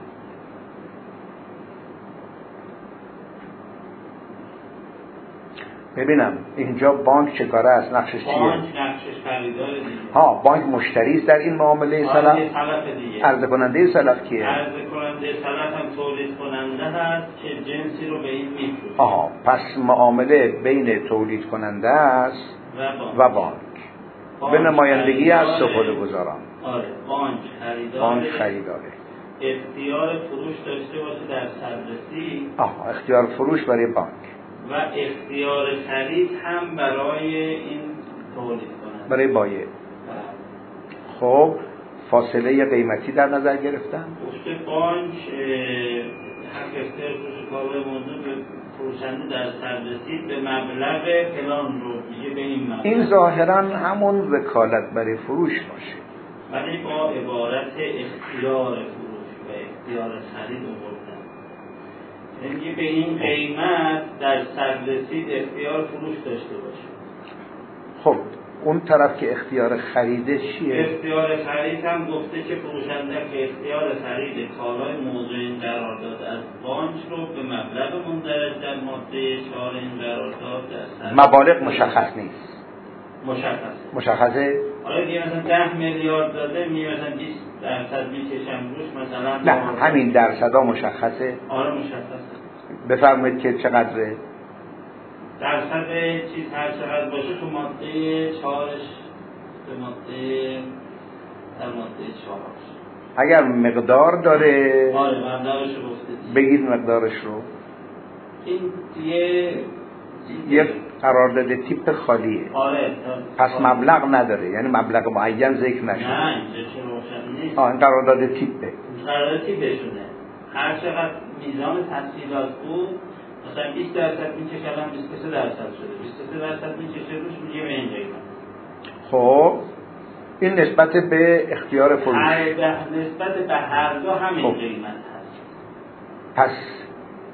ببینم اینجا بانک چه کاره است؟ نقشش چیه؟ بانک نقشش خریدار دیگه. ها بانک مشتری است در این معامله سلف. عرضه کننده سلف کیه؟ عرضه کننده سلف هم تولید کننده هست که جنسی رو به این میفروشه. آها پس معامله بین تولید کننده است و بانک. به نمایندگی از سپرده‌گذاران. آره بانک خریداره. اختیار فروش داشته باشه در سررسی. اختیار فروش برای بانک و اختیار خرید هم برای این تولید کننده، برای بایع. خب فاصله قیمتی در نظر گرفتن. گفته بانک حق اختیار فروش کالای موضوع به فروشنده در سررسید به مبلغ فلان رو میگه به این مبلغ. این ظاهرا همون وکالت برای فروش باشه، ولی با عبارت اختیار فروش و اختیار خرید آوردن. یعنی به این قیمت در سررسید اختیار فروش داشته باشه. خب اون طرف که اختیار خریده چیه؟ اختیار خرید هم گفته که فروشنده که اختیار خرید کالای موضوع این قرارداد از بانک رو به مبلغ مندرج در ماده 4 این قرارداد در مبالغ مشخص نیست. مشخصه؟ آره دیگه مثلا 10 میلیارد داده مثلا 20% میکشم روش مثلا. نه همین درصدا مشخصه؟ آره مشخصه. بفرمایید که چقدره؟ درصد چیز هر چقدر باشه تو ماده 4ش به ماده در ماده 4. اگر مقدار داره آره مقدارش رو گفته. بگید مقدارش رو. این یه قرارداد تیپ خالیه. آره پس مبلغ نداره، یعنی مبلغ معین ذکر نشده. نه اینجا چه روشن نیست. این قرارداد تیپه. قرارداد تیپشونه. هر چقدر میزان تسهیلات بود مثلا 20% میکشه الان 23% شده، 23% میکشه روش میگه به این قیمت. خب این نسبت به اختیار فروش. نسبت به هر دو همین قیمت هست. پس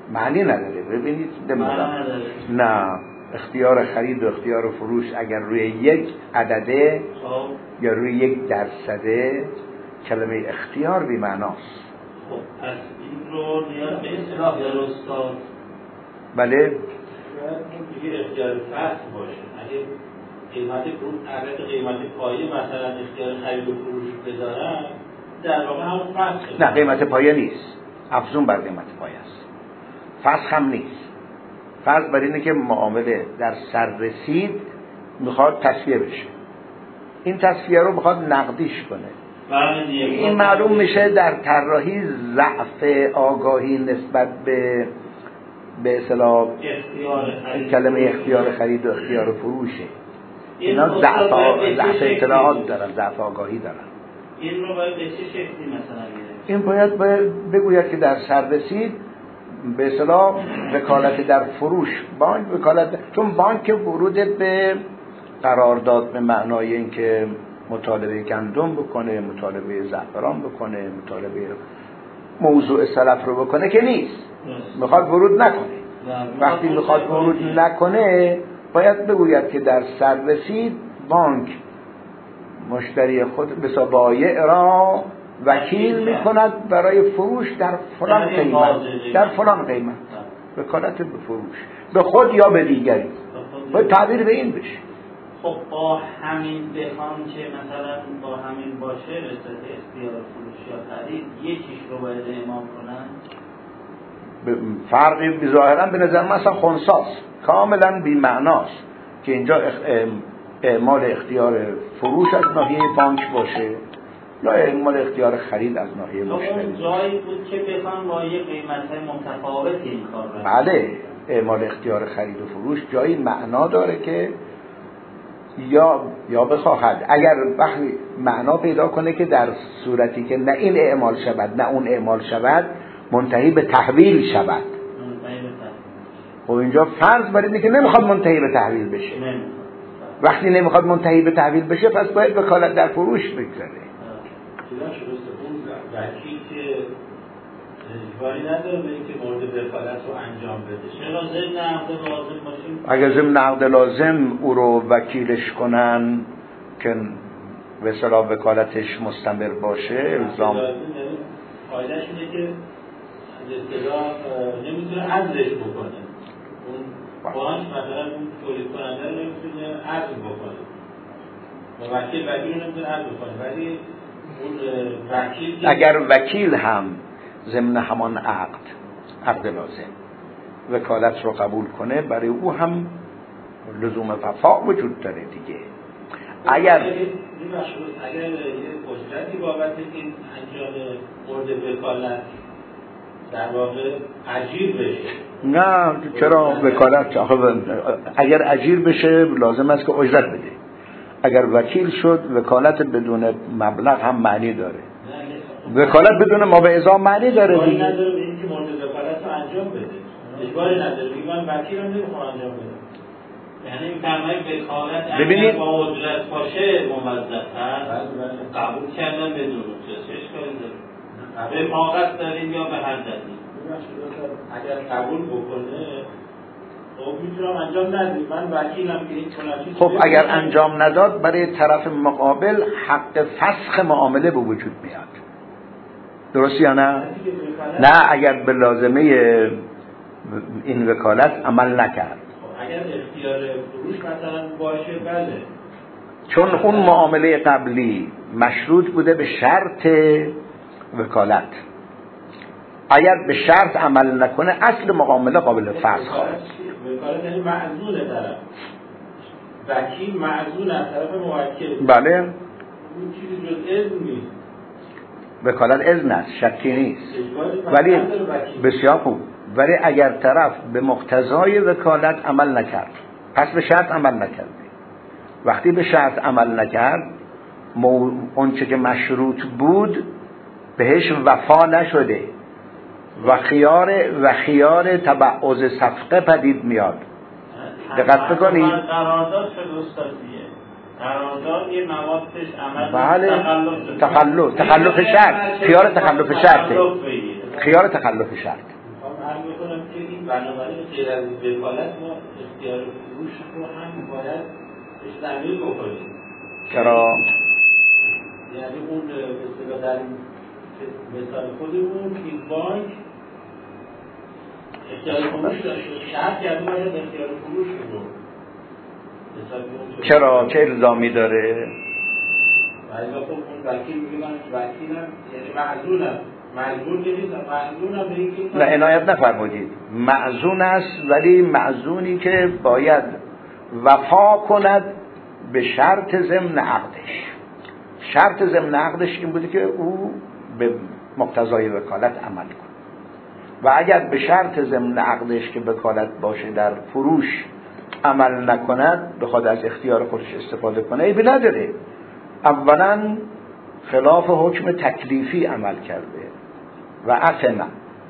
معنی نداره. ببینید نه، اختیار خرید و اختیار فروش اگر روی یک عدده یا روی یک درصده، کلمه اختیار بی معناست. خب پس این رو نیاز به اصطلاح یا استاد بله دیگه اختیار فصل باشه. اگه قیمت عدد قیمت پایه مثلا اختیار خرید و فروش بذارن، در واقع همون فصل. نه، قیمت پایه نیست، افزون بر قیمت پایه است. فسخ هم نیست. فرض بر اینه که معامله در سر رسید، میخواد تصفیه بشه، این تصفیه رو میخواد نقدیش کنه. این معلوم میشه در طراحی ضعف آگاهی نسبت به اصطلاح کلمه اختیار خرید و اختیار فروشه. اینا ضعف اطلاعات دارن، ضعف آگاهی دارن. این رو باید به چه شکلی مثلا این باید بگوید که در سر رسید به اصطلاح وکالت در فروش، بانک وکالت، چون بانک ورود به قرارداد به معنای اینکه مطالبه گندم بکنه، مطالبه زعفران بکنه، مطالبه موضوع سلف رو بکنه که نیست، میخواد ورود نکنه. وقتی میخواد ورود نکنه باید بگوید که در سر رسید بانک مشتری خود به بایع را وکیل میکند برای فروش در فلان قیمت، در فلان قیمت، وکالت به فروش به خود یا به دیگری، باید تعبیر به این بشه. خب با همین بخوام که مثلا با همین باشه مثل اختیار فروش یا خرید، یکیش رو باید اعمال کنن. فرقی ظاهرا به نظر من اصلا خنثاست، کاملا بی معناست که اینجا اعمال اختیار فروش از ناحیه بانک باشه یا اعمال اختیار خرید از ناحیه مشتری. اون جایی بود که بخوام با یه قیمت‌های متفاوت این کار رو. بله، اعمال اختیار خرید و فروش جایی معنا داره که یا بخواهد، اگر وقتی معنا پیدا کنه که در صورتی که نه این اعمال شود نه اون اعمال شود، منتهی به تحویل شود. خب اینجا فرض بر اینه که نمیخواد منتهی به تحویل بشه. وقتی نمیخواد منتهی به تحویل بشه، پس باید وکالت در فروش بگذاره. وکیل که اجباری نداره به اینکه مورد وکالت رو انجام بده. چرا ضمن عقد لازم باشیم؟ اگر ضمن عقد لازم او رو وکیلش کنن که به اصطلاح وکالتش مستمر باشه، الزام فایدهش اینه که اصطلاح نمیتونه عزلش بکنه. اون بانک مثلا اون تولید کننده رو نمیتونه عزل بکنه و وکیل رو نمیتونه عزل بکنه، ولی اگر وکیل هم ضمن همان عقد لازم وکالت رو قبول کنه، برای او هم لزوم وفا وجود داره دیگه. اگر یه اجرتی بابت این انجام مورد وکالت در واقع اجیر بشه، نه چرا وکالت اگر اجیر بشه لازم است که اجرت بده. اگر وکیل شد وکالت بدون مبلغ هم معنی داره. وکالت بدون ما به ازا معنی داره دیگه. نداره به اینکه مورد وکالت رو انجام بده. اجباری نداره. من وکیل رو نمیخوام انجام بده. یعنی میفرمایید وکالت اگر با اجرت باشه موظف هست، قبول کردن بدون چه اشکالی داره؟ به موقت داریم یا به هر دلیل. اگر قبول بکنه خب میتونم انجام ندید، من وکیلم که این کنشی. خب اگر انجام نداد، برای طرف مقابل حق فسخ معامله به وجود میاد. درست یا نه؟ نه اگر به لازمه این وکالت عمل نکرد. اگر اختیار فروش مثلا باشه بله، چون اون معامله قبلی مشروط بوده به شرط وکالت. اگر به شرط عمل نکنه اصل معامله قابل فسخ است. وکالت یعنی معزول طرف، وکیل معزول از طرف موکل. بله، اون چیزی جز اذن نیست. وکالت اذن است، شکی نیست، ولی بسیار خوب. ولی اگر طرف به مقتضای وکالت عمل نکرد، پس به شرط عمل نکرد. وقتی به شرط عمل نکرد، اون چه که مشروط بود بهش وفا نشده و خیار تبعض صفقه پدید میاد. دقت بکنید. قرارداد چه دوستاتیه؟ قرارداد یه موادش عمل تخلف شرط، خیار تخلف شرطه. خیار تخلف شرط. هم بکنم که این بنابراین غیر از وکالت ما اختیار فروش رو هم باید بهش تعمیل بکنیم. چرا؟ یعنی اون به اصطلاح در مثال خودمون این بانک اختیار فروش داشته، شرط کرده باید اختیار فروش رو. چرا؟ چه الزامی داره؟ ولی خب اون وکیل میگه من وکیلم، یعنی معذورم، مجبور که نیستم، معذورم به اینکه نه عنایت نفرمودید. معذون است، ولی معذونی که باید وفا کند به شرط ضمن عقدش. شرط ضمن عقدش این بوده که او به مقتضای وکالت عمل کنه و اگر به شرط ضمن عقدش که وکالت باشه در فروش عمل نکند، بخواد از اختیار خودش استفاده کنه، عیبی نداره. اولا خلاف حکم تکلیفی عمل کرده و اثم،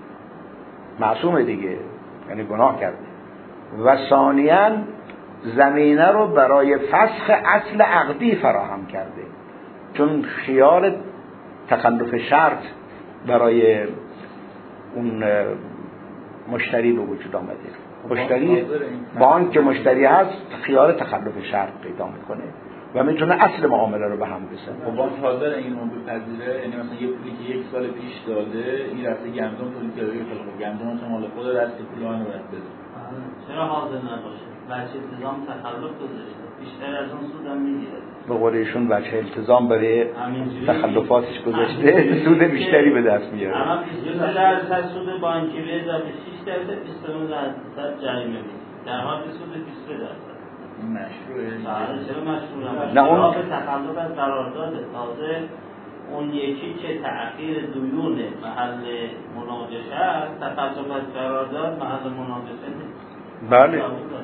معصوم دیگه، یعنی گناه کرده. و ثانیاً زمینه رو برای فسخ اصل عقدی فراهم کرده، چون خیال تخلف شرط برای اون مشتری به وجود آمده. مشتری بانک که مشتری هست خیال تخلف شرط پیدا میکنه و میتونه اصل معامله رو به هم بزنه. بانک حاضر اینو بپذیره؟ یعنی مثلا یه پولی که 1 سال پیش داده، این رفته گندم تولید کرده، خب گندم مثلا مال خود رفت پول اون رو بده. چرا حاضر نباشه؟ بچه التزام تخلف گذاشته، بیشتر از اون سود هم میگیره. به قول ایشون بچه التزام برای تخلفاتش گذاشته، سود بیشتری به دست میاره. اما 20% سود بانکی به اضافه 6% 29% جریمه میگیره، در حال سود 22%. مشروعه؟ چرا مشروعه؟ نه اون تخلف از قرارداد تازه اون یکی که تأخیر دیون محل مناقشه است، تخلف از قرارداد محل مناقشه نیست. بله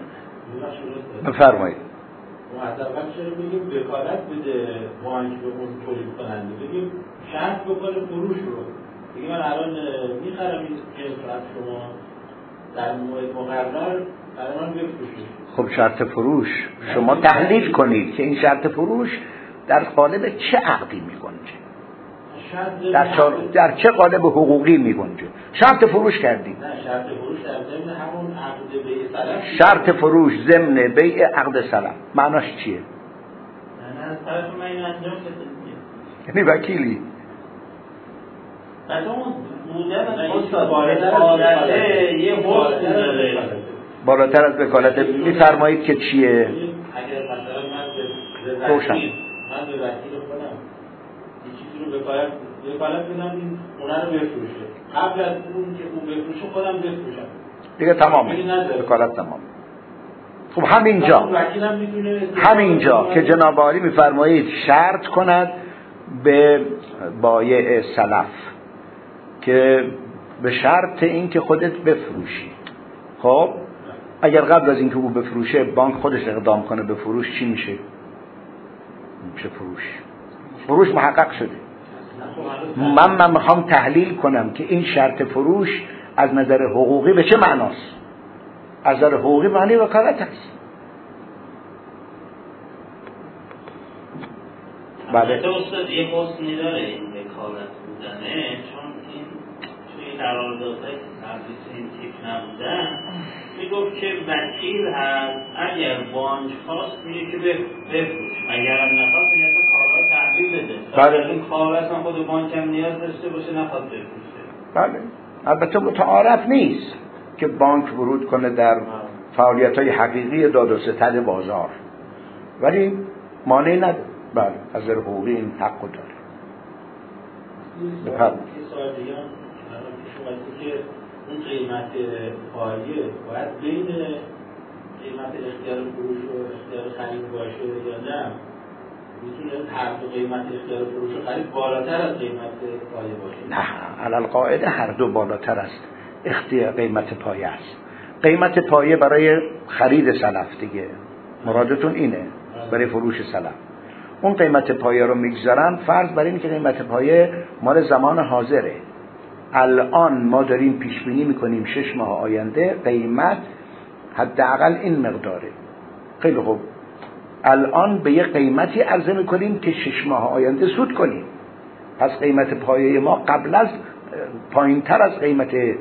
بفرمایید. اول چرا بگیم وکالت بده بانک به اون تولید کننده، بگیم شرط بکنه فروش رو، بگیم من الان میخرم این جنس از شما در موعد مقرر برای من بفروشید. خب شرط فروش شما تحلیل کنید که این شرط فروش در قالب چه عقدی میگنجه، در چه قالب حقوقی میگنجه. شرط فروش کردید. نه شرط فروش در ضمن همون عقد بیع سلف. شرط فروش ضمن بیع عقد سلف معناش چیه؟ نه از طرف من این انجام شده. یعنی وکیلی اون بودن بالاتر یه حکم داره، بالاتر از وکالت. میفرمایید که چیه؟ اگر مثلا من به وکیل خودم یه چیزی رو وکالت بدم این اونا رو بفروشه، قبل از اون که اون بفروشه خودم بفروشم دیگه تمامه، وکالت تمامه. خب همینجا که جناب عالی میفرمایید شرط کند به بایع سلف که به شرط این که خودت بفروشی. خب اگر قبل از اینکه او بفروشه بانک خودش اقدام کنه به فروش، چی میشه؟ میشه فروش محقق شده. من میخوام تحلیل کنم که این شرط فروش از نظر حقوقی به چه معناست. از نظر حقوقی معنی وکالت است. بله دوستان یه حسنی داره این وکالت بودنه، چون این توی قراردادهای تبلیغ این تیپ نبودن میگفت که وکیل هست اگر بانک خواست میگه که بفروش، اگر هم نخواست میگه اصلا کارها رو تحویل بده. بله این کار اصلا خود بانک هم نیاز داشته باشه نخواد بفروشه. بله البته متعارف نیست که بانک ورود کنه در فعالیت‌های حقیقی داد و ستد بازار، ولی مانعی نداره. بله از نظر حقوقی این حقو داره. بفرمایید. سوال دیگه که اون قیمت پایه باید بین قیمت اختیار فروش و اختیار خرید باشه یا نه؟ میتونه هر دو قیمت اختیار فروش و خرید بالاتر از قیمت پایه باشه؟ نه، علی القاعده هر دو بالاتر است. اختیار قیمت پایه است. قیمت پایه برای خرید سلف دیگه، مرادتون اینه، برای فروش سلف. اون قیمت پایه رو میگذارن فرض بر این که قیمت پایه مال زمان حاضره. الان ما داریم پیش بینی میکنیم 6 ماه آینده قیمت حداقل این مقداره. خیلی خوب، الان به یه قیمتی عرضه میکنیم که 6 ماه آینده سود کنیم. پس قیمت پایه ما قبل از پایینتر از قیمت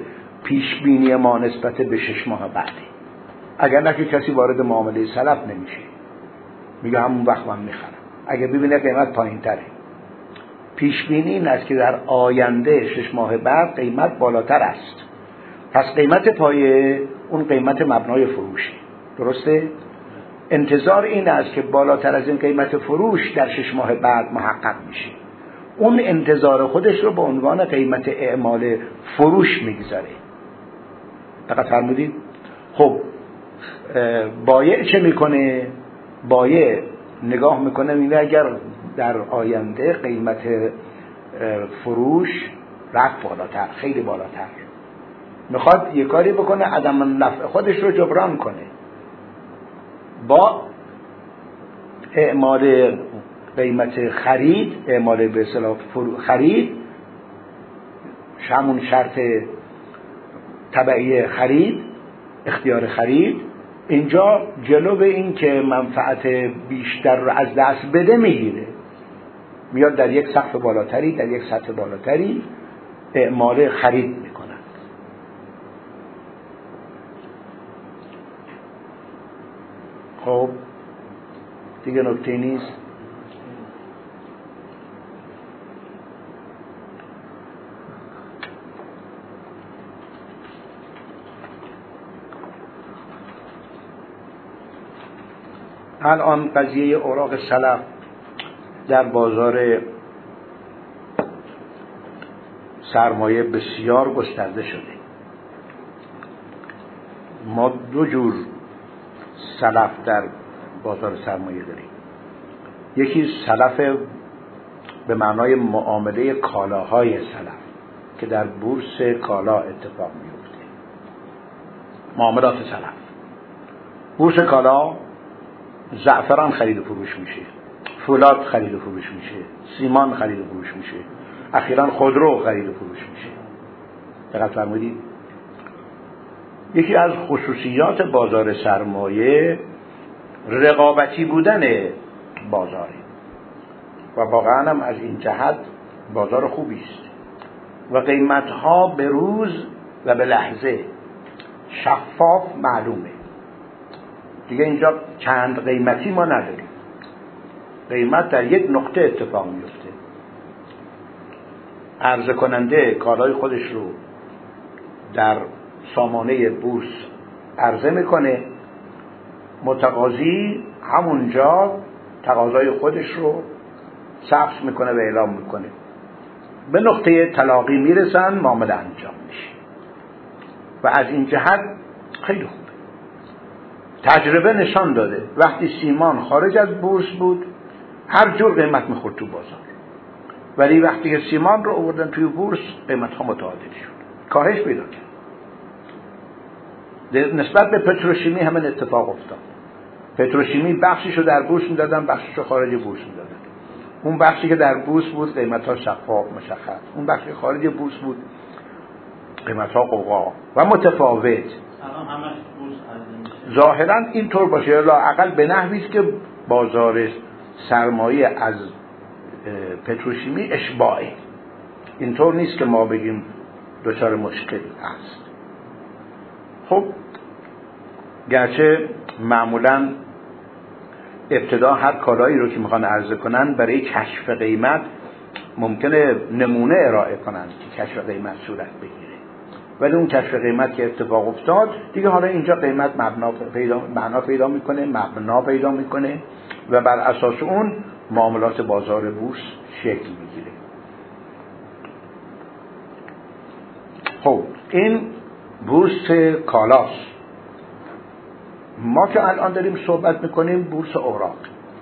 پیش بینی ما نسبت به 6 ماه بعده. اگر نه که کسی وارد معامله سلف نمیشه، میگه همون وقت من میخرم. اگر ببینه قیمت پایین تره، پیش بینی این است که در آینده 6 ماه بعد قیمت بالاتر است، پس قیمت پایه اون قیمت مبنای فروشه. درسته؟ انتظار این است که بالاتر از این قیمت فروش در 6 ماه بعد محقق میشه. اون انتظار خودش رو به عنوان قیمت اعمال فروش میگذاره. دقت فرمودید؟ خب بایع چه میکنه؟ بایع نگاه میکنه میگه اگر در آینده قیمت فروش رفت بالاتر، خیلی بالاتر، میخواد یه کاری بکنه عدم نفع خودش رو جبران کنه با اعمال قیمت خرید، اعمال به اصطلاح خرید، همون شرط تبعی خرید، اختیار خرید. اینجا جلو به این که منفعت بیشتر رو از دست بده میگیره، میاد در یک سقف بالاتری، در یک سطح بالاتری اعمال خرید میکنن. خب دیگه نکته نیست. الان قضیه اوراق سلف در بازار سرمایه بسیار گسترده شده. ما 2 جور سلف در بازار سرمایه داریم. یکی سلف به معنای معامله کالاهای سلف که در بورس کالا اتفاق میفته. معاملات سلف. بورس کالا زعفران خرید و فروش میشه، فولاد خرید و فروش میشه، سیمان خرید و فروش میشه، اخیراً خودرو خرید و فروش میشه. دقت فرمودید؟ یکی از خصوصیات بازار سرمایه رقابتی بودن بازاره و واقعاً هم از این جهت بازار خوبی است و قیمت‌ها به روز و به لحظه شفاف معلومه. دیگه اینجا چند قیمتی ما نداریم، قیمت در یک نقطه اتفاق میفته. عرضه کننده کالای خودش رو در سامانه بورس عرضه میکنه، متقاضی همونجا تقاضای خودش رو ثبت میکنه و اعلام میکنه، به نقطه تلاقی میرسن، معامله انجام میشه و از این جهت خیلی خوبه. تجربه نشان داده وقتی سیمان خارج از بورس بود هر جور قیمت میخورد تو بازار، ولی وقتی که سیمان رو آوردن توی بورس قیمت‌ها متعادل شد، کاهش پیدا کرد. نسبت به پتروشیمی همین اتفاق افتاد. پتروشیمی بخشیشو در بورس میدادن، بخشیشو خارج بورس میدادن. اون بخشی که در بورس بود قیمت‌ها شفاف مشخص، اون بخشی که خارج بورس بود قیمت‌ها قوقا و متفاوت. ظاهراً اینطور باشه، لااقل به نحوی است که بازار سرمایه از پتروشیمی اشباعه. اینطور نیست که ما بگیم دچار مشکل است. خب گرچه معمولاً ابتدا هر کالایی رو که میخوان عرضه کنن برای کشف قیمت ممکنه نمونه ارائه کنن که کشف قیمت صورت بگیره، ولی اون کشف قیمت که اتفاق افتاد دیگه حالا اینجا قیمت معنا پیدا میکنه و بر اساس اون معاملات بازار بورس شکل میگیره. خب این بورس کالاست. ما که الان داریم صحبت میکنیم بورس اوراق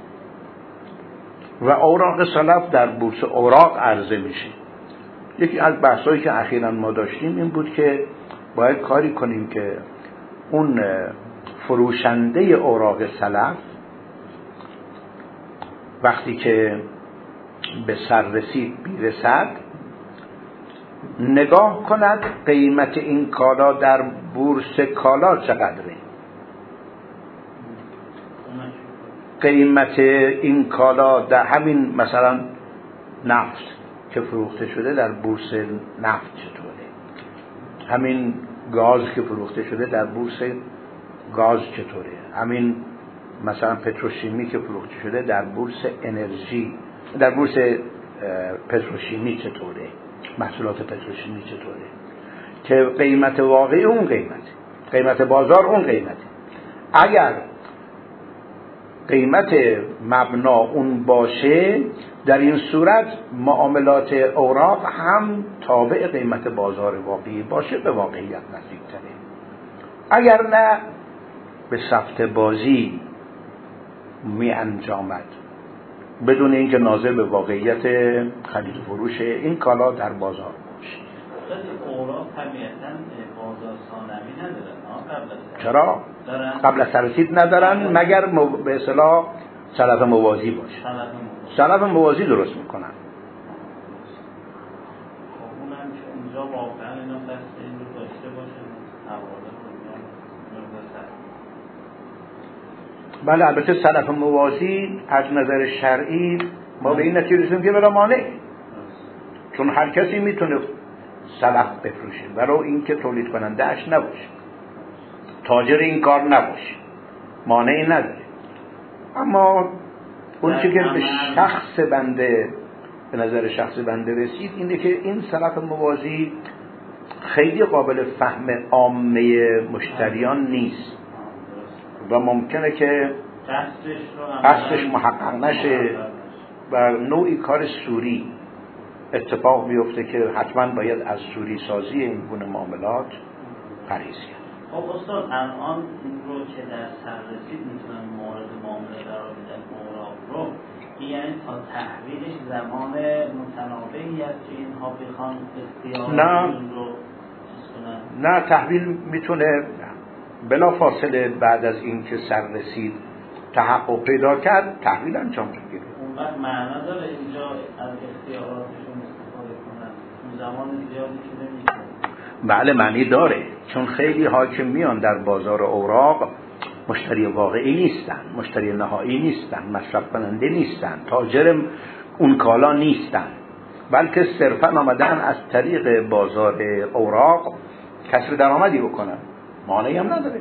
و اوراق سلف در بورس اوراق عرضه میشه. یکی از بحثایی که اخیراً ما داشتیم این بود که باید کاری کنیم که اون فروشنده اوراق سلف وقتی که به سررسید بیرسد نگاه کند قیمت این کالا در بورس کالا چقدره، قیمت این کالا در همین مثلا نفت که فروخته شده در بورس نفت چطوره، همین گاز که فروخته شده در بورس گاز چطوره، همین مثلا پتروشیمی که فروخته شده در بورس انرژی، در بورس پتروشیمی چطوره، محصولات پتروشیمی چطوره، که قیمت واقعی اون قیمت بازار اون قیمته. اگر قیمت مبنا اون باشه، در این صورت معاملات اوراق هم تابع قیمت بازار واقعی باشه به واقعیت نزدیک‌تره. اگر نه به سفته بازی می انجامد بدون اینکه ناظر به واقعیت خرید و فروش این کالا در بازار باشه. اوراق طبیعتاً بازار ثانوی ندارن. چرا؟ قبل از ترسید ندارن مگر به اصطلاح سلف موازی باشه. سلف موازی درست میکنن. اونم که اونجا واقعا اینا دست این رو داشته باشه بله، البته سلف موازی از نظر شرعی ما به این نتیجه رسیدیم که بلا مانع، چون هر کسی میتونه سلف بفروشه برای اینکه تولید کننده اش نباشه، تاجر این کار نباشه، مانعی نداره. اما اون چی که به شخص بنده، به نظر شخص بنده رسید اینه که این سلف موازی خیلی قابل فهم عامه مشتریان نیست و ممکنه که قصدش محقق نشه و نوعی کار سوری اتفاق بیفته که حتما باید از سوری سازی این گونه معاملات پرهیز کرد. خب استاد الان این رو که در سر رسید میتونن مورد معامله قرار بدن اوراق رو، یعنی تا تحویلش زمان متناوبی است که اینها بخوان اختیار این رو نه تحویل میتونه بلا فاصله بعد از این که سر رسید تحقق پیدا کرد تحویل انجام بگیره. اون وقت معنا داره اینجا از اختیاراتشون استفاده کنن اون زمان زیادی که نمیشه؟ بله معنی داره، چون خیلی ها که میان در بازار اوراق مشتری واقعی نیستن، مشتری نهایی نیستن، مصرف کننده نیستن، تاجر اون کالا نیستن، بلکه صرفا آمدن از طریق بازار اوراق کسب درآمدی بکنن، مانعی هم نداره.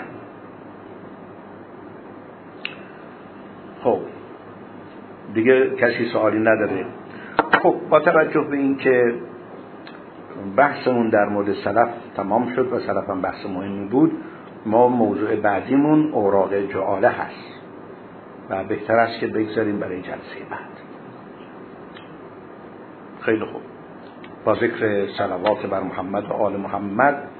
خب دیگه کسی سوالی نداره. خب با توجه به این که بحثمون در مورد سلف تمام شد و سلف هم بحث مهمی بود، ما موضوع بعدیمون اوراق جعاله هست و بهتر است که بگذاریم برای جلسه بعد. خیلی خوب، با ذکر صلوات بر محمد و آل محمد